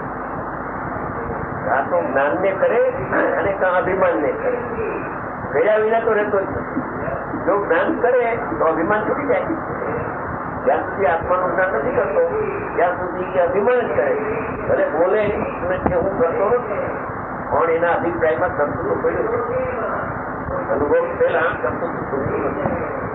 કાં તો જ્ઞાન ને કરે અને કાં અભિમાન ને કરે. કર્યા વિના તો રહેતો જ નથી. જો જ્ઞાન કરે તો અભિમાન છૂટી જાય. જ્યાં સુધી આત્માનું જ્ઞાન નથી કરતો ત્યાં સુધી અભિમાન જ કરે. ભલે બોલે કે હું કરતો નથી પણ એના અભિપ્રાયમાં કરતું તો પડ્યું છે. અનુભવ પહેલા કરતું તો છૂટતું નથી.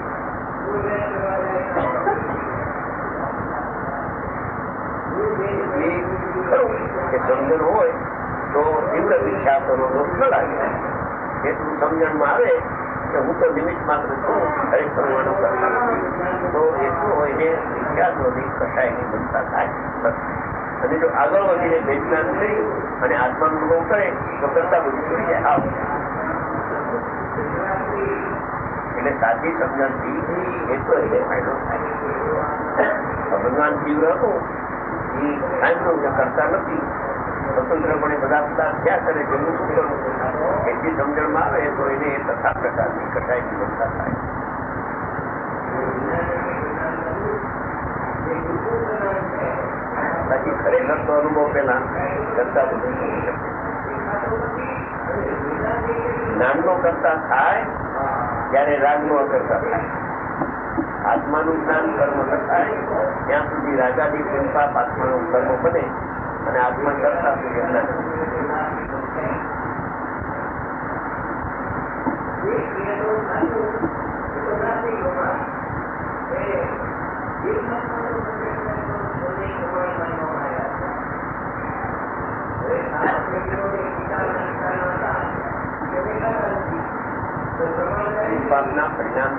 કે સમજણ હોય તો તીવ્ર વિખ્યાતોનો દોષ ન લાગે. એટલું સમજણમાં આવે કે હું તો નિમિત્ત માત્ર છું, દરેક કરવાનું કરતા નથી, તો એટલું હોય ને વિખ્યાતોની કસાયની બનતા થાય. અને જો આગળ વધીને વેદના થઈ અને આત્માનો અનુભવ કરે તો કરતા બધું છોડી જાય. આવ એટલે સાચી સમજણથી એટલો એટલે ફાયદો થાય. ભગવાન તીવ્ર હતું એ કાંઈનું કરતા નથી, સ્વતંત્રપણે બધા ક્યાં કરે છે, એનું શું કરવું, એટલી સમજણમાં આવે તો એને તથા પ્રકારની કટાઈની બનતા થાય. બાકી ખરેખર તો અનુભવ પેલા કરતા બધું થઈ શકે. જ્ઞાનનો કરતા થાય ત્યારે રાગનો અકર્તા થાય. આત્માનું જ્ઞાન કર્મ થાય ત્યાં સુધી રાગાદી પુનપાપ આત્માનું કર્મ બને અને આત્મા કરતા સુધી જ્ઞાન. પાપના પરિણામ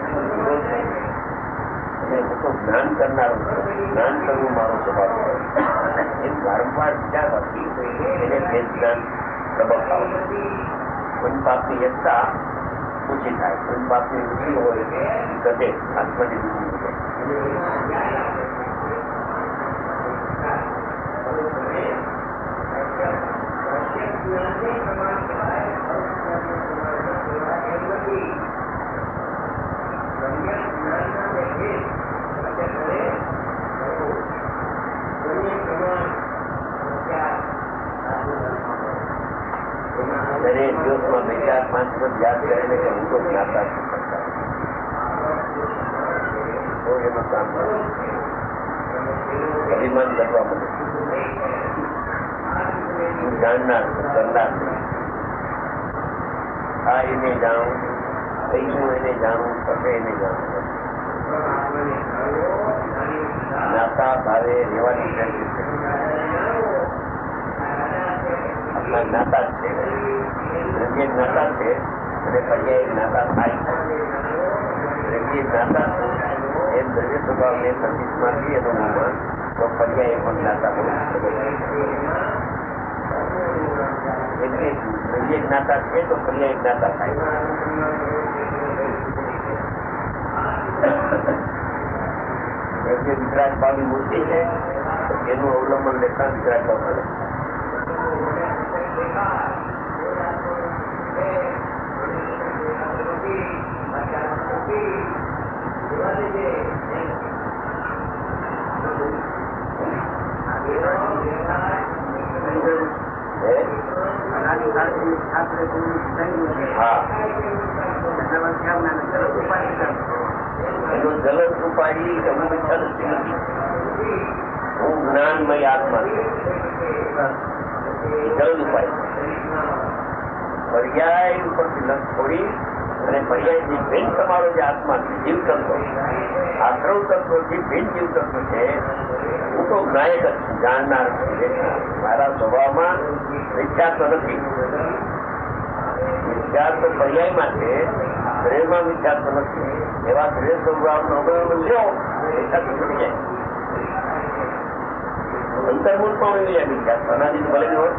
જ્ઞાન કરનારો, જ્ઞાન કરવું મારો સ્વભાવ એ વારંવાર વિચારવાથી એને જ્ઞાન પ્રબળ આવે. કોઈ પાપની યત્તા ઓછી થાય, કોઈ પાપની વૃદ્ધિ હોય ઘટે, આત્માની વૃદ્ધિ વધે. દરેક દિવસમાં 4-5 વખત યાદ કરીને કે હું તો જ્ઞાતા છું, તો એનું કામ અભિમાન કરવા મળે. હું જાણનાર કરનાર આ એને જાણું, પૈસું એને જાણું, તમે એને જાણું. જ્ઞાતા ભાવે રહેવાની આપણા જ્ઞાતા જ છે, દ્રવ્ય જ્ઞાતા છે અને પર્યાય જ્ઞાતા થાય. દ્રવ્ય જ્ઞાતા એમ દ્રવ્ય સ્વભાવને સંગીતમાંથી અનુભવમાં તો પર્યાય પણ જ્ઞાતા બહુ એટલે દ્રવ્ય જ્ઞાતા છે તો પર્યાય જ્ઞાતા થાય. દ્રવ્ય વિતરાગ ભાવની મૂર્તિ છે એનું અવલંબન લેતા વિતરાગ ભાવ મળે. એનું જલદ ઉપાય અમુક ઈચ્છા નથી. હું જ્ઞાનમય આત્મા છું, જલદ ઉપાય પર્યાય ઉપરથી લક્ષ છોડી અને પર્યાયથી ભિન્ન તમારો જે આત્મા છે, જીવ તત્વ, આશ્રવ તત્વથી ભિન્ન જીવ તત્વ છે. હું તો જ્ઞાયક જ છું, જાણનાર છું. મારા સ્વભાવમાં વિખ્યાત નથી. વિખ્યાત તો પર્યાયમાં છે, ગ્રહમાં વિખ્યાત નથી. એવા ગ્રહ સ્વભાવનો અવલંબન લ્યો, વિખ્યાત છૂટી જાય. અંતર્મૂળ પણ એવી જાય વિખ્યાત, અનાદિ ભલે હોય.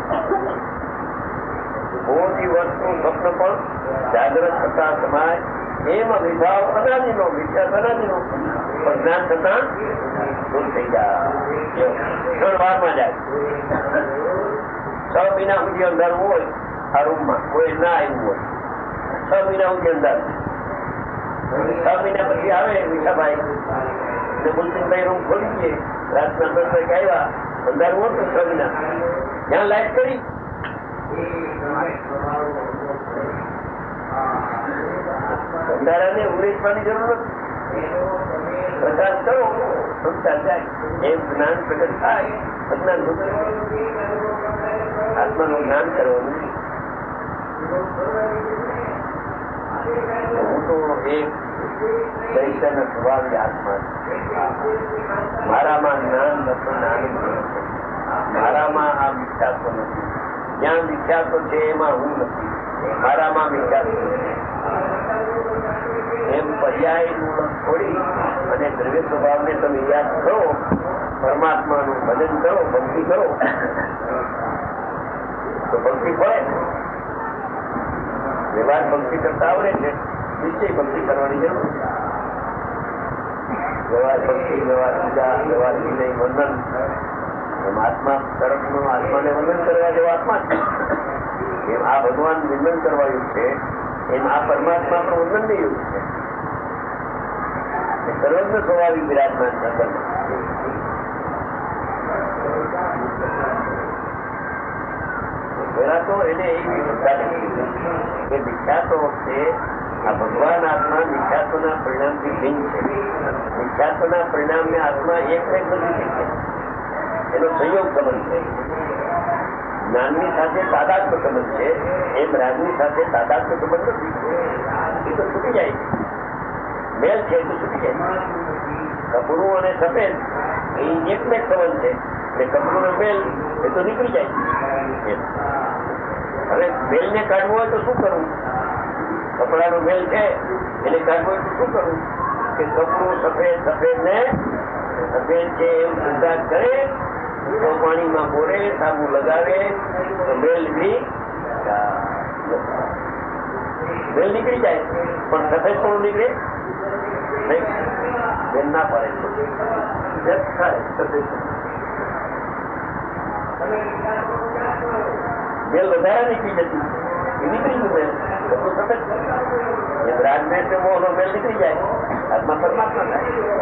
મોટી વસ્તુ સ્વપ્ન પણ જાગ્રત થતા સમાય એમ અભિભાવ અનાદિનો, વિખ્યાત અનાદિનો, પણ જ્ઞાન થતા દૂર થઈ જાય. ક્ષણ વારમાં જાય. 6 મહિના સુધી અંધારું હોય આ રૂમમાં, કોઈ ના આવ્યું હોય, 6 મહિના સુધી અંધારું. 6 મહિના પછી આવે વિશાભાઈ ને મુલસિંહભાઈ રૂમ ખોલી દઈએ, રાતના 10 વાગે આવ્યા, અંધારું હોતું 6 મહિના, ત્યાં લાઈટ કરી અંધારાને ઉમેશવાની જરૂર નથી. પ્રકાશ કરો, સંસાર જાય. એમ જ્ઞાન પ્રગટ થાય, અજ્ઞાન આત્માનું જ્ઞાન કરવાનું. હું તો એક દૈત્યના સ્વભાવની આત્મા છું. મારામાં જ્ઞાન નથી, આનંદ નથી. મારામાં આ વિખ્યાતો નથી. જ્યાં વિખ્યાતો છે એમાં હું નથી. મારામાં વિખ્યાતો નથી. એમ પર્યાયનું છોડી અને દ્રવ્ય સ્વભાવને તમે યાદ કરો, પરમાત્માનું ભજન કરો, ભક્તિ કરો, તો ભક્તિ પડે. વ્યવહાર ભક્તિ કરતા આવડે છે, નિશ્ચય ભક્તિ કરવાની જરૂર. વ્યવહાર ભક્તિ, વ્યવહાર પૂજા, વ્યવહાર વિનય, વંદન, એમ આત્મા તરફનું આત્માને વંદન કરવા જેવો આત્મા છે. એમ આ ભગવાન વંદન કરવા યુગ છે, એમ આ પરમાત્મા પણ વંદન ની યુગ છે. સર્વજ્ઞ સ્વભાવી વિરાજમાન છે. પેલા તો એને એવી કે વિખ્યાતો વખતે આ ભગવાન આત્મા વિખ્યાતોના પરિણામથી ભિન્ન છે. વિખ્યાતોના પરિણામને આત્મા એક નથી શકે. એનો સંયોગ સંબંધ છે. જ્ઞાનની સાથે તાદાત્મ્ય સંબંધ છે, એમ રાજની સાથે તાદાત્મ્ય સંબંધ નથી. એ તો છૂટી જાય છે. મેલ છે તો છૂટી જાય. કપડું અને સફેદ એ એકને સંબંધ છે, એટલે કપડું ને મેલ એ તો નીકળી જાય. હવે મેલ ને કાઢવું હોય તો શું કરવું? કપડાનો મેલ છે એને કાઢવું હોય તો શું કરવું? કે કપડું સફેદ સફેદ ને સફેદ છે એમ સુધાર કરે તો પાણીમાં બોરે, સાબુ લગાવે તો મેલ નીકળી જાય. પણ સફેદ પણ નીકળે બેન ના પડે બેલ વધારે નીકળી જતી એ નીકળી ગયું બેલ રાજમેર મોહનો બેલ નીકળી જાય આત્મા પરમાત્મા થાય.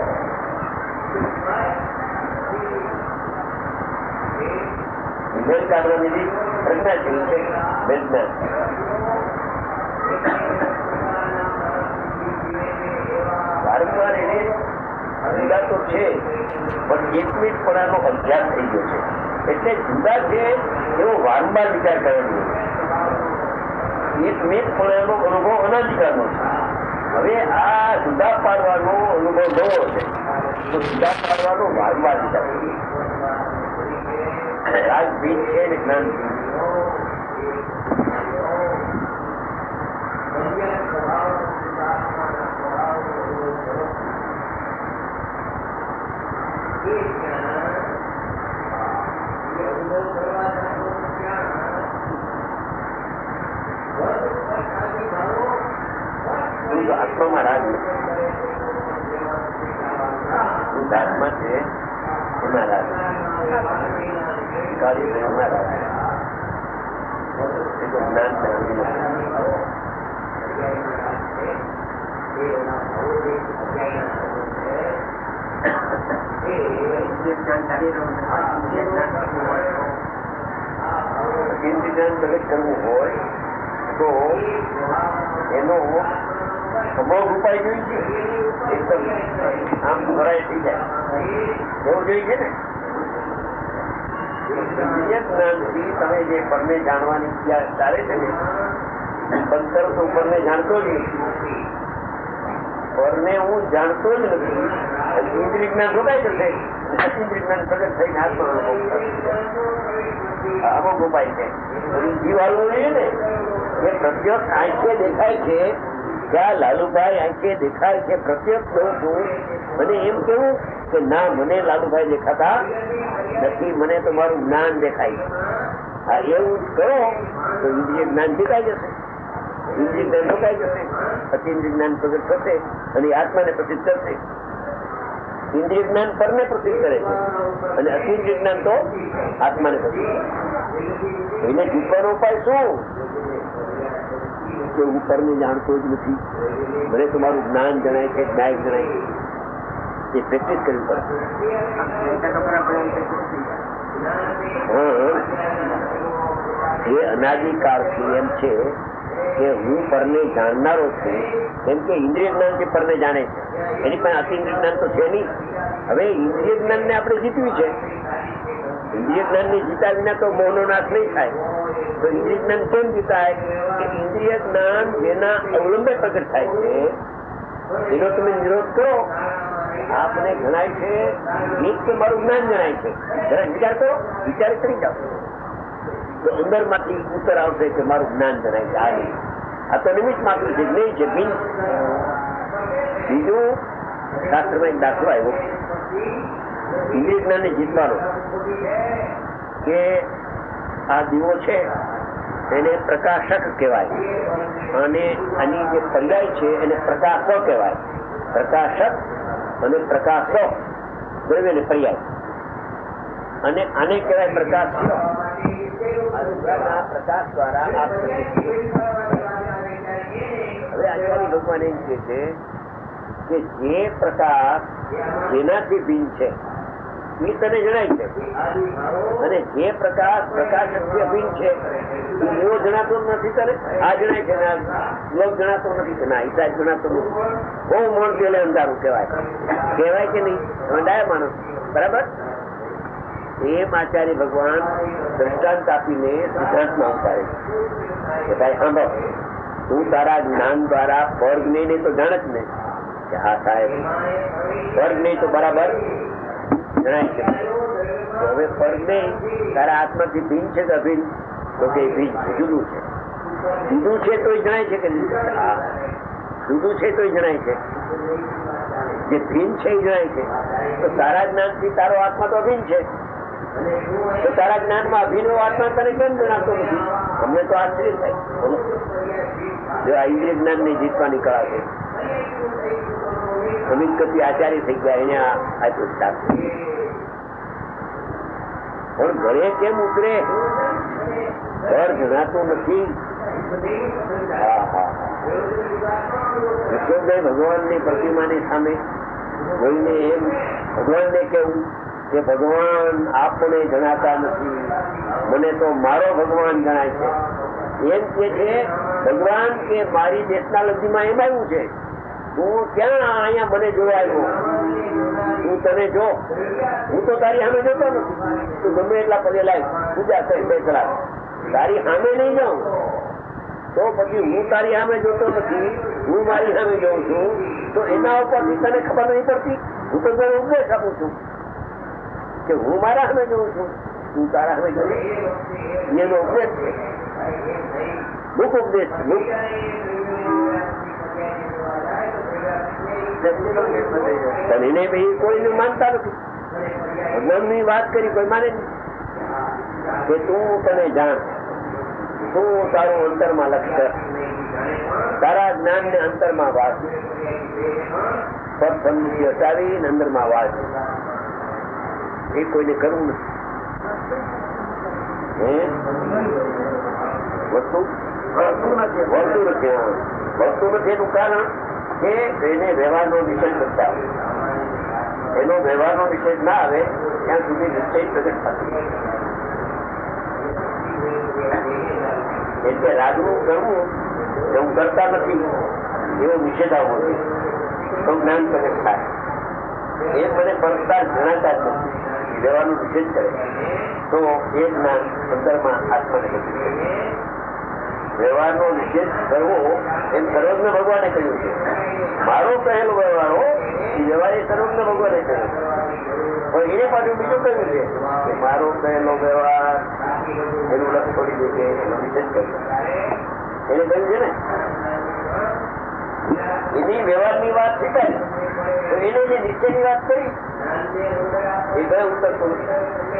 બેલ કાઢવાની પ્રજ્ઞા જેવી છે. બેલ વારંવાર એને જુદા તો છે પણ એકમીટપણાનો અભ્યાસ થઈ ગયો છે એટલે જુદા છે એવો વારંવાર વિચાર કરવાનો. એકમીટપણાનો અનુભવ અનાધિકારનો છે. હવે આ જુદા પાડવાનો અનુભવ નવો છે તો જુદા પાડવાનો વારંવાર વિચાર કરીએ. રાગ બીજ છે ને જ્ઞાન આત્મામાં રાગ આત્મા છે એમાં રાગ એમાં રાગ જ્ઞાન પ્રગટ કરવું હોય તો એનો અમોઘ ઉપાય જોઈ છે. એકદમ આમ ભરાય થઈ જાય એવું જોઈ છે ને. જ્ઞાનથી તમે જે પરને જાણવાની ઈચ્છા ચાલે છે ને બંતર તો પરને જાણતો જ નથી. પરને હું જાણતો જ નથી. ઇન્દ્રિય જ્ઞાન રોકાઈ જશે. ઇન્દ્રિય જ્ઞાન પ્રગટ થઈને આત્મા અમુક ઉપાય છે. જીવ હાલવું જોઈએ ને એ પ્રત્યક્ષ આંખે દેખાય છે કે આ લાલુભાઈ આંખે દેખાય છે પ્રત્યક્ષ કહું છું. મને એમ કેવું કે ના મને લાલુભાઈ દેખાતા નથી, મને તો મારું જ્ઞાન દેખાય. હા એવું કરો તો ઇન્દ્રિય જ્ઞાન દેખાઈ જશે. ઇન્દ્રિય જ્ઞાન રોકાઈ જશે. પછી ઇન્દ્રિય જ્ઞાન પ્રગટ થશે અને આત્માને પ્રસિદ્ધ કરશે. ઇન્દ્રિય જ્ઞાન પરને પ્રસિદ્ધ કરે છે અને અતિન્દ્રિય જ્ઞાન તો આત્માને પ્રસિદ્ધ કરે. એને જીતવાનો ઉપાય શું કે હું પરને જાણતો જ નથી, મને તો મારું જ્ઞાન જણાય છે, જ્ઞાન જણાય છે. એ પ્રેક્ટિસ કરવી પડશે. એ અનાદિકાળથી એમ છે કે હું પરને જાણનારો છું. કેમ કે ઇન્દ્રિય જ્ઞાન જે પરને જાણે છે એની પાસે અતિન્દ્રિય જ્ઞાન તો છે નહીં. હવે ઇન્દ્રિય જ્ઞાન ને આપણે જીતવી છે. ઇન્દ્રિય જ્ઞાન ને જીતા વિના તો મોહનો નાશ નહીં થાય. તો ઇન્દ્રિય જ્ઞાન કેમ જીતાય કે ઇન્દ્રિય જ્ઞાન જેના અવલંબે પ્રગટ થાય છે એનો તમે નિરોધ કરો. આપને જણાય છે એક તો મારું જ્ઞાન જણાય છે, જરા વિચાર કરો, વિચાર કરી જાઓ તો અંદર માંથી ઉત્તર આવશે કે મારું જ્ઞાન જણાય છે. આ નહીં, આ તો નિમિત્ત માત્ર છે, નહીં છે, બિન. બીજું શાસ્ત્રમાં એક દાખલો આવ્યો ઇન્દ્રિય જ્ઞાન ને જીતવાનો કે આ દીવો છે એને પ્રકાશક કહેવાય અને આની જે પર્યાય છે એને પ્રકાશક કહેવાય. પ્રકાશક અને પ્રકાશક દ્રવ્ય ને પર્યાય અને આને કહેવાય પ્રકાશ. પ્રકાશ દ્વારા આ હવે આચાર્ય ભગવાન એમ કહે છે કે જે પ્રકાશ જેનાથી ભિન્ન છે એ તને જણાય છે અને જે પ્રકાશ પ્રકાશથી અભિન્ન છે એવો જણાતો નથી તને. આ જણાય છે લોક જણાતો નથી કે ના ઈસા જણાતો નથી. બહુ મોણ પેલે અંધારું કહેવાય કે નહીં? તમે ડાયા માનો બરાબર. એમ આચાર્ય ભગવાન દ્રષ્ટાંત આપીને સિદ્ધાંતમાં ઉતારે છે કે ભાઈ સાંભળ, તું તારા જ્ઞાન દ્વારા પર જ્ઞાને તો જાણ જ નહીં કે હા સાહેબ પર જ્ઞાન તો બરાબર જણાય છે. હવે પર જ્ઞાન તારા આત્માથી ભિન્ન છે કે અભિન્ન? તો કે ભિન્ન છે, જુદું છે. જુદું છે તો જણાય છે કે જુદું છે તો જણાય છે. જે ભિન્ન છે એ જણાય છે. તો તારા જ્ઞાનથી તારો આત્મા તો અભિન્ન છે. તો તારા જ્ઞાનમાં અભિન્ન આત્મા તને કેમ જણાતો નથી? અમને તો આશ્ચર્ય થાય. જો આ ઇન્દ્રિય જ્ઞાન ને જીતવાની કળા છે અમિત કતિ આચાર્ય થઈ ગયા એને આપ્યું સ્થાન. પણ ઘરે કેમ ઉતરે? ઘર જણાતું નથી. યશોદભાઈ ભગવાનની પ્રતિમાની સામે જોઈને એમ ભગવાનને કેવું કે ભગવાન આપણે જણાતા નથી, મને તો મારો ભગવાન જણાય છે. એમ કે છે ભગવાન કે મારી ટેકનોલોજીમાં એમ આવ્યું છે, તું ક્યાં અહીંયા મને જોવા આવ્યો? તું તને જો, હું તો તારી સામે જોતો નથી. તું ગમે એટલા પગે લાય, પૂજા કરી 2 કલાક, તારી સામે નહીં જાઉં તો પછી હું તારી સામે જોતો નથી, હું મારી સામે જોઉં છું. તો એના ઉપરથી તને ખબર નહીં પડતી? હું તો તને ઉપદેશ આપું છું કે હું મારા સામે જોઉં છું, તું તારા સામે જોઉં. એનો ઉપદેશ છે, મુખ ઉપદેશ છે. એને ભાઈ કોઈને માનતા નથી. ભગવાનની વાત કરી કોઈ માને નહીં કે તું તને જાણ, તું તારું અંતરમાં લક્ષ કર, તારા જ્ઞાન ને અંતરમાં વાસ, સત્સંગથી હટાવી અંદરમાં વાસ. એ કોઈને કરવું નથી. વસ્તુ નથી એનું કારણ કે એને વ્યવહારનો વિષય કરતા, એનો વ્યવહારનો વિષય ના આવે ત્યાં સુધી નિશ્ચય પ્રગટ થતી. એટલે રાગનું કરવું એવું કરતા નથી એવો નિષેધ આવવો જોઈએ, તો જ્ઞાન પ્રગટ થાય. એ મને પડતા જણાતા જ નથી, વ્યવહારનો નિષેધ કરે તો એ જ્ઞાન અંદરમાં આત્માને બધી. વ્યવહારનો નિષેધ કરવો એમ સર્વજ્ઞ ભગવાને કહ્યું છે. મારો કહેલો વ્યવહારો એ વ્યવહાર એ સર્વજ્ઞ ભગવાને કહ્યું, પણ એને પાછું બીજું કહ્યું છે કે મારો કહેલો વ્યવહાર એનું લક્ષ છોડી દેશે, એનો નિષેધ કર્યો. એને કહ્યું છે ને એની વ્યવહારની વાત શીખાય તો એને જે નિશ્ચયની વાત કરી એ કયો ઉતરતો નથી.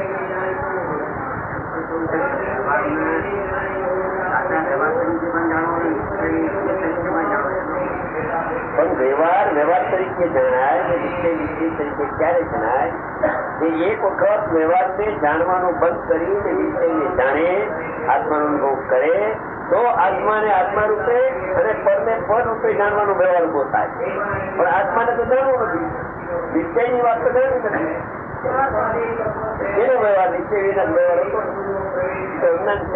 પણ વ્યવહાર તરીકે જણાય ને નિશ્ચય તરીકે ક્યારે જણાય? એ એક વખત વ્યવહારને જાણવાનું બંધ કરીને નિશ્ચયને જાણે, આત્માનો અનુભવ કરે તો આત્માને આત્મા રૂપે અને પરને પર રૂપે જાણવાનો વ્યવહાર ઉભો થાય. પણ આત્માને તો જાણવું નથી, નિશ્ચયની વાત તો જાણવી નથી. એનો વ્યવહાર નિશ્ચય વિના વ્યવહાર હતો અજ્ઞાન છે.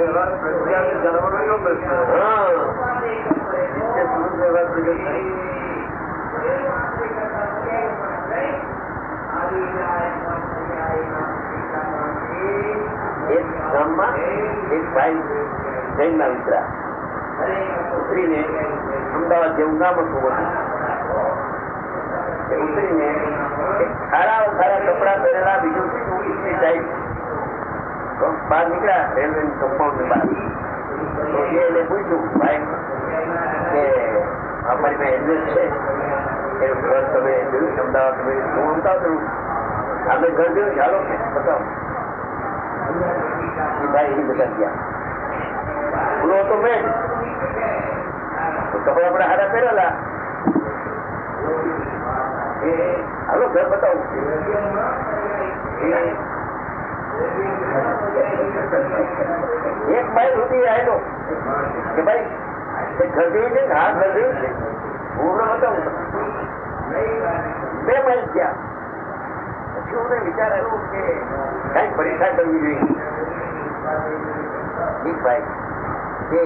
એક ગામમાં એક ભાઈ જૈનના વિતરા ઉતરીને અમદાવાદ જેવું ગામ હતું, ઉતરીને સારા કપડા પહેરેલા બીજું જાય બહાર નીકળ્યા રેલવે કમ્પાઉન્ડ બહાર. તો એને પૂછ્યું ભાઈ કે અમારી પાસે એડ્રેસ છે, એનું ઘર તમે જોયું અમદાવાદ? તમે હું અમદાવાદ રહું, આપણે ઘર જોયું, ચાલો કે બતાવો. ભાઈ એની બધા ગયા, બોલો તો મેં કપડા આપણે હારા પહેરેલા, હાલો ઘર બતાવું. એક ભાઈ સુધી આવેલો કે ભાઈ ઘર જેવું છે, હા ઘર જેવું છે, હું બતાવું. 2 માઇલ ગયા પછી મને વિચાર આવ્યો કે કઈક પરીક્ષા કરવી જોઈએ. ભાઈ કે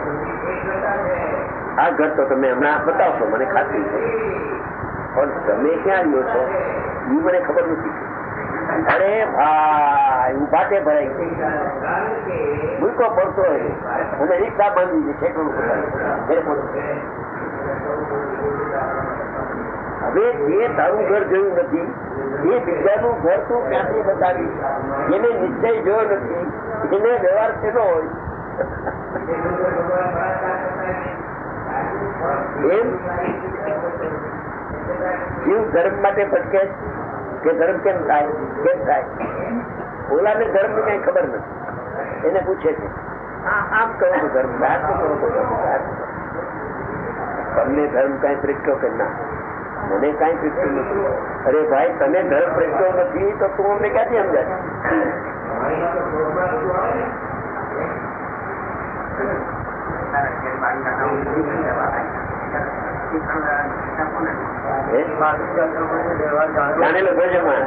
આ ઘર તો તમે હમણાં બતાવશો, મને ખાતરી છે, પણ તમે ક્યાં રહ્યો છો એ મને ખબર નથી. અરે ભાઈ હું પાટે ભરાઈ ગઈ, મૂકો પડતો હોય અને રિક્ષા બાંધી છે. હવે જે તારું ઘર જોયું નથી એ બીજાનું ઘર તું ક્યાંથી બતાવી? એને નિશ્ચય જોયો નથી, એને વ્યવહાર થયેલો હોય એમ જીવ ધર્મ માટે ભટકે કે ધર્મ કેમ થાય? ઓલાને ધર્મ ની કઈ ખબર નથી, એને પૂછે છે આમ કરો તો ધર્મ, આમ કરો તો ધર્મ. તમને ધર્મ કઈ પ્રગટ્યો કે ના? મને કઈ પ્રગટ્યું નથી. અરે ભાઈ, તને ધર્મ પ્રગટ્યો નથી તો તું અમને ક્યાંથી સમજાય? જાણેલો ભજમાં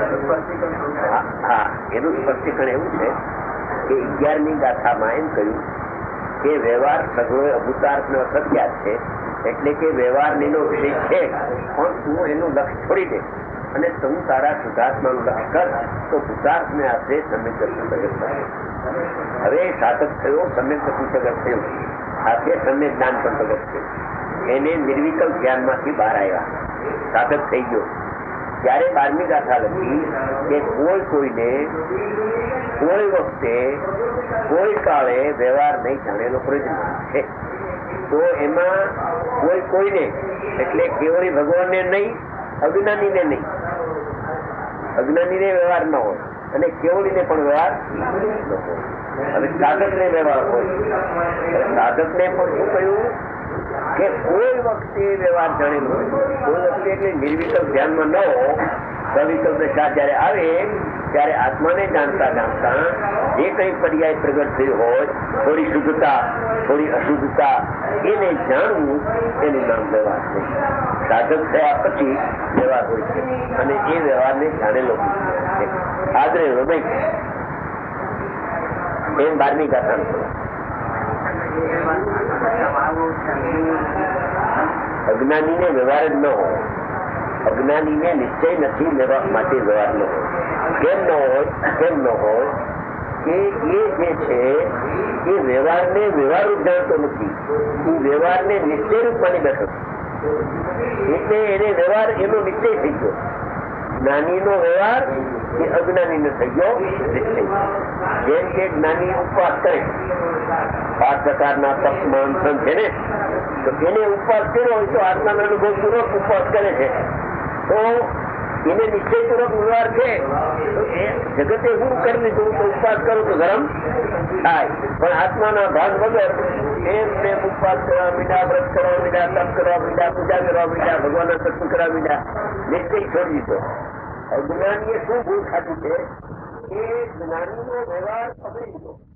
હા, એનું સ્પષ્ટીકરણ એવું છે કે 11મી ગાથામાં એમ કહ્યું કે વ્યવહાર સગળો અભૂતાર્થ નો અસત્યાત છે, એટલે કે વ્યવહાર નીનો વિષય છે, પણ તું એનું લક્ષ્ય છોડી દે અને તું તારા શુદ્ધાત્માનું લક્ષ્ય કર તો ભૂતાર્થ ને આશરે સમ્યક દર્શન પ્રગટ થશે. હવે સાધક થયો, સમ્યક દર્શન પ્રગટ થયું, સાથે સમ્યક જ્ઞાન પણ પ્રગટ થયું. એને નિર્વિકલ્પ ધ્યાનમાંથી બહાર આવ્યા, સાધક થઈ ગયો. ત્યારે 12મી ગાથા લખી કે કોઈ કોઈને કોઈ વખતે કોઈ કાળે વ્યવહાર નહીં જાણેલો પ્રયોજન છે. તો એમાં કોઈ કોઈને એટલે કેવળી ભગવાનને નહીં, અજ્ઞાનીને નહીં. અજ્ઞાનીને વ્યવહાર ન હોય અને કેવળીને પણ વ્યવહાર ન હોય. હવે સાધકને વ્યવહાર હોય. સાધકને પણ શું કહ્યું કે કોઈ વખતે વ્યવહાર જાણેલો હોય, કોઈ વખતે એટલે નિર્વિકલ્પ ધ્યાનમાં ન હો, સવિકલ્પ દશા જયારે આવે ત્યારે આત્માને જાણતા જાણતા જે કઈ પર્યાય પ્રગટ થયું હોય, થોડી શુદ્ધતા થોડી અશુદ્ધતા, એને જાણવું એનું નામ વ્યવહાર છે. સાધક થયા પછી વ્યવહાર હોય છે અને એ વ્યવહારને જાણેલો છે. આદરે રમે એમ 12મી ગાથાનું અજ્ઞાનીને વ્યવહાર જ ન હોય. અજ્ઞાનીને નિશ્ચય નથી લેવા માટે વ્યવહાર ન હોય. કેમ ન હોય? કેમ ન હોય કે એ જે છે એ વ્યવહારને વ્યવહાર રૂપ જાણતો નથી, એ વ્યવહારને નિશ્ચય રૂપ માની બેઠો. એટલે એને વ્યવહાર એનો નિશ્ચય થઈ ગયો. જ્ઞાનીનો વ્યવહાર એ અજ્ઞાનીને થઈ ગયો નિશ્ચય. જેમ કે જ્ઞાની ઉપવાસ કરે, 5 પ્રકારના તપ મંથન છે ને, તો એને ઉપવાસ કર્યો હોય તો આત્માનો અનુભવ પૂર્વક ઉપવાસ કરે છે, તો એને નિશ્ચયપૂર્વક વ્યવહાર છે. તો એ જગતે શું કરી લીધું તો ઉપવાસ કરો તો ગરમ થાય, પણ આત્માના ભાગ વગર એમને ઉપવાસ કરવા મીઠા, વ્રત કરવા મીઠા, તપ કરવા મીઠા, પૂજા કરવા મીઠા, ભગવાનના સત્સંગ કરવા મીઠા, નિશ્ચય છોડી દીધો. અજ્ઞાનીએ શું ભૂલ ખાધી છે કે જ્ઞાનીનો વ્યવહાર પકડી દીધો.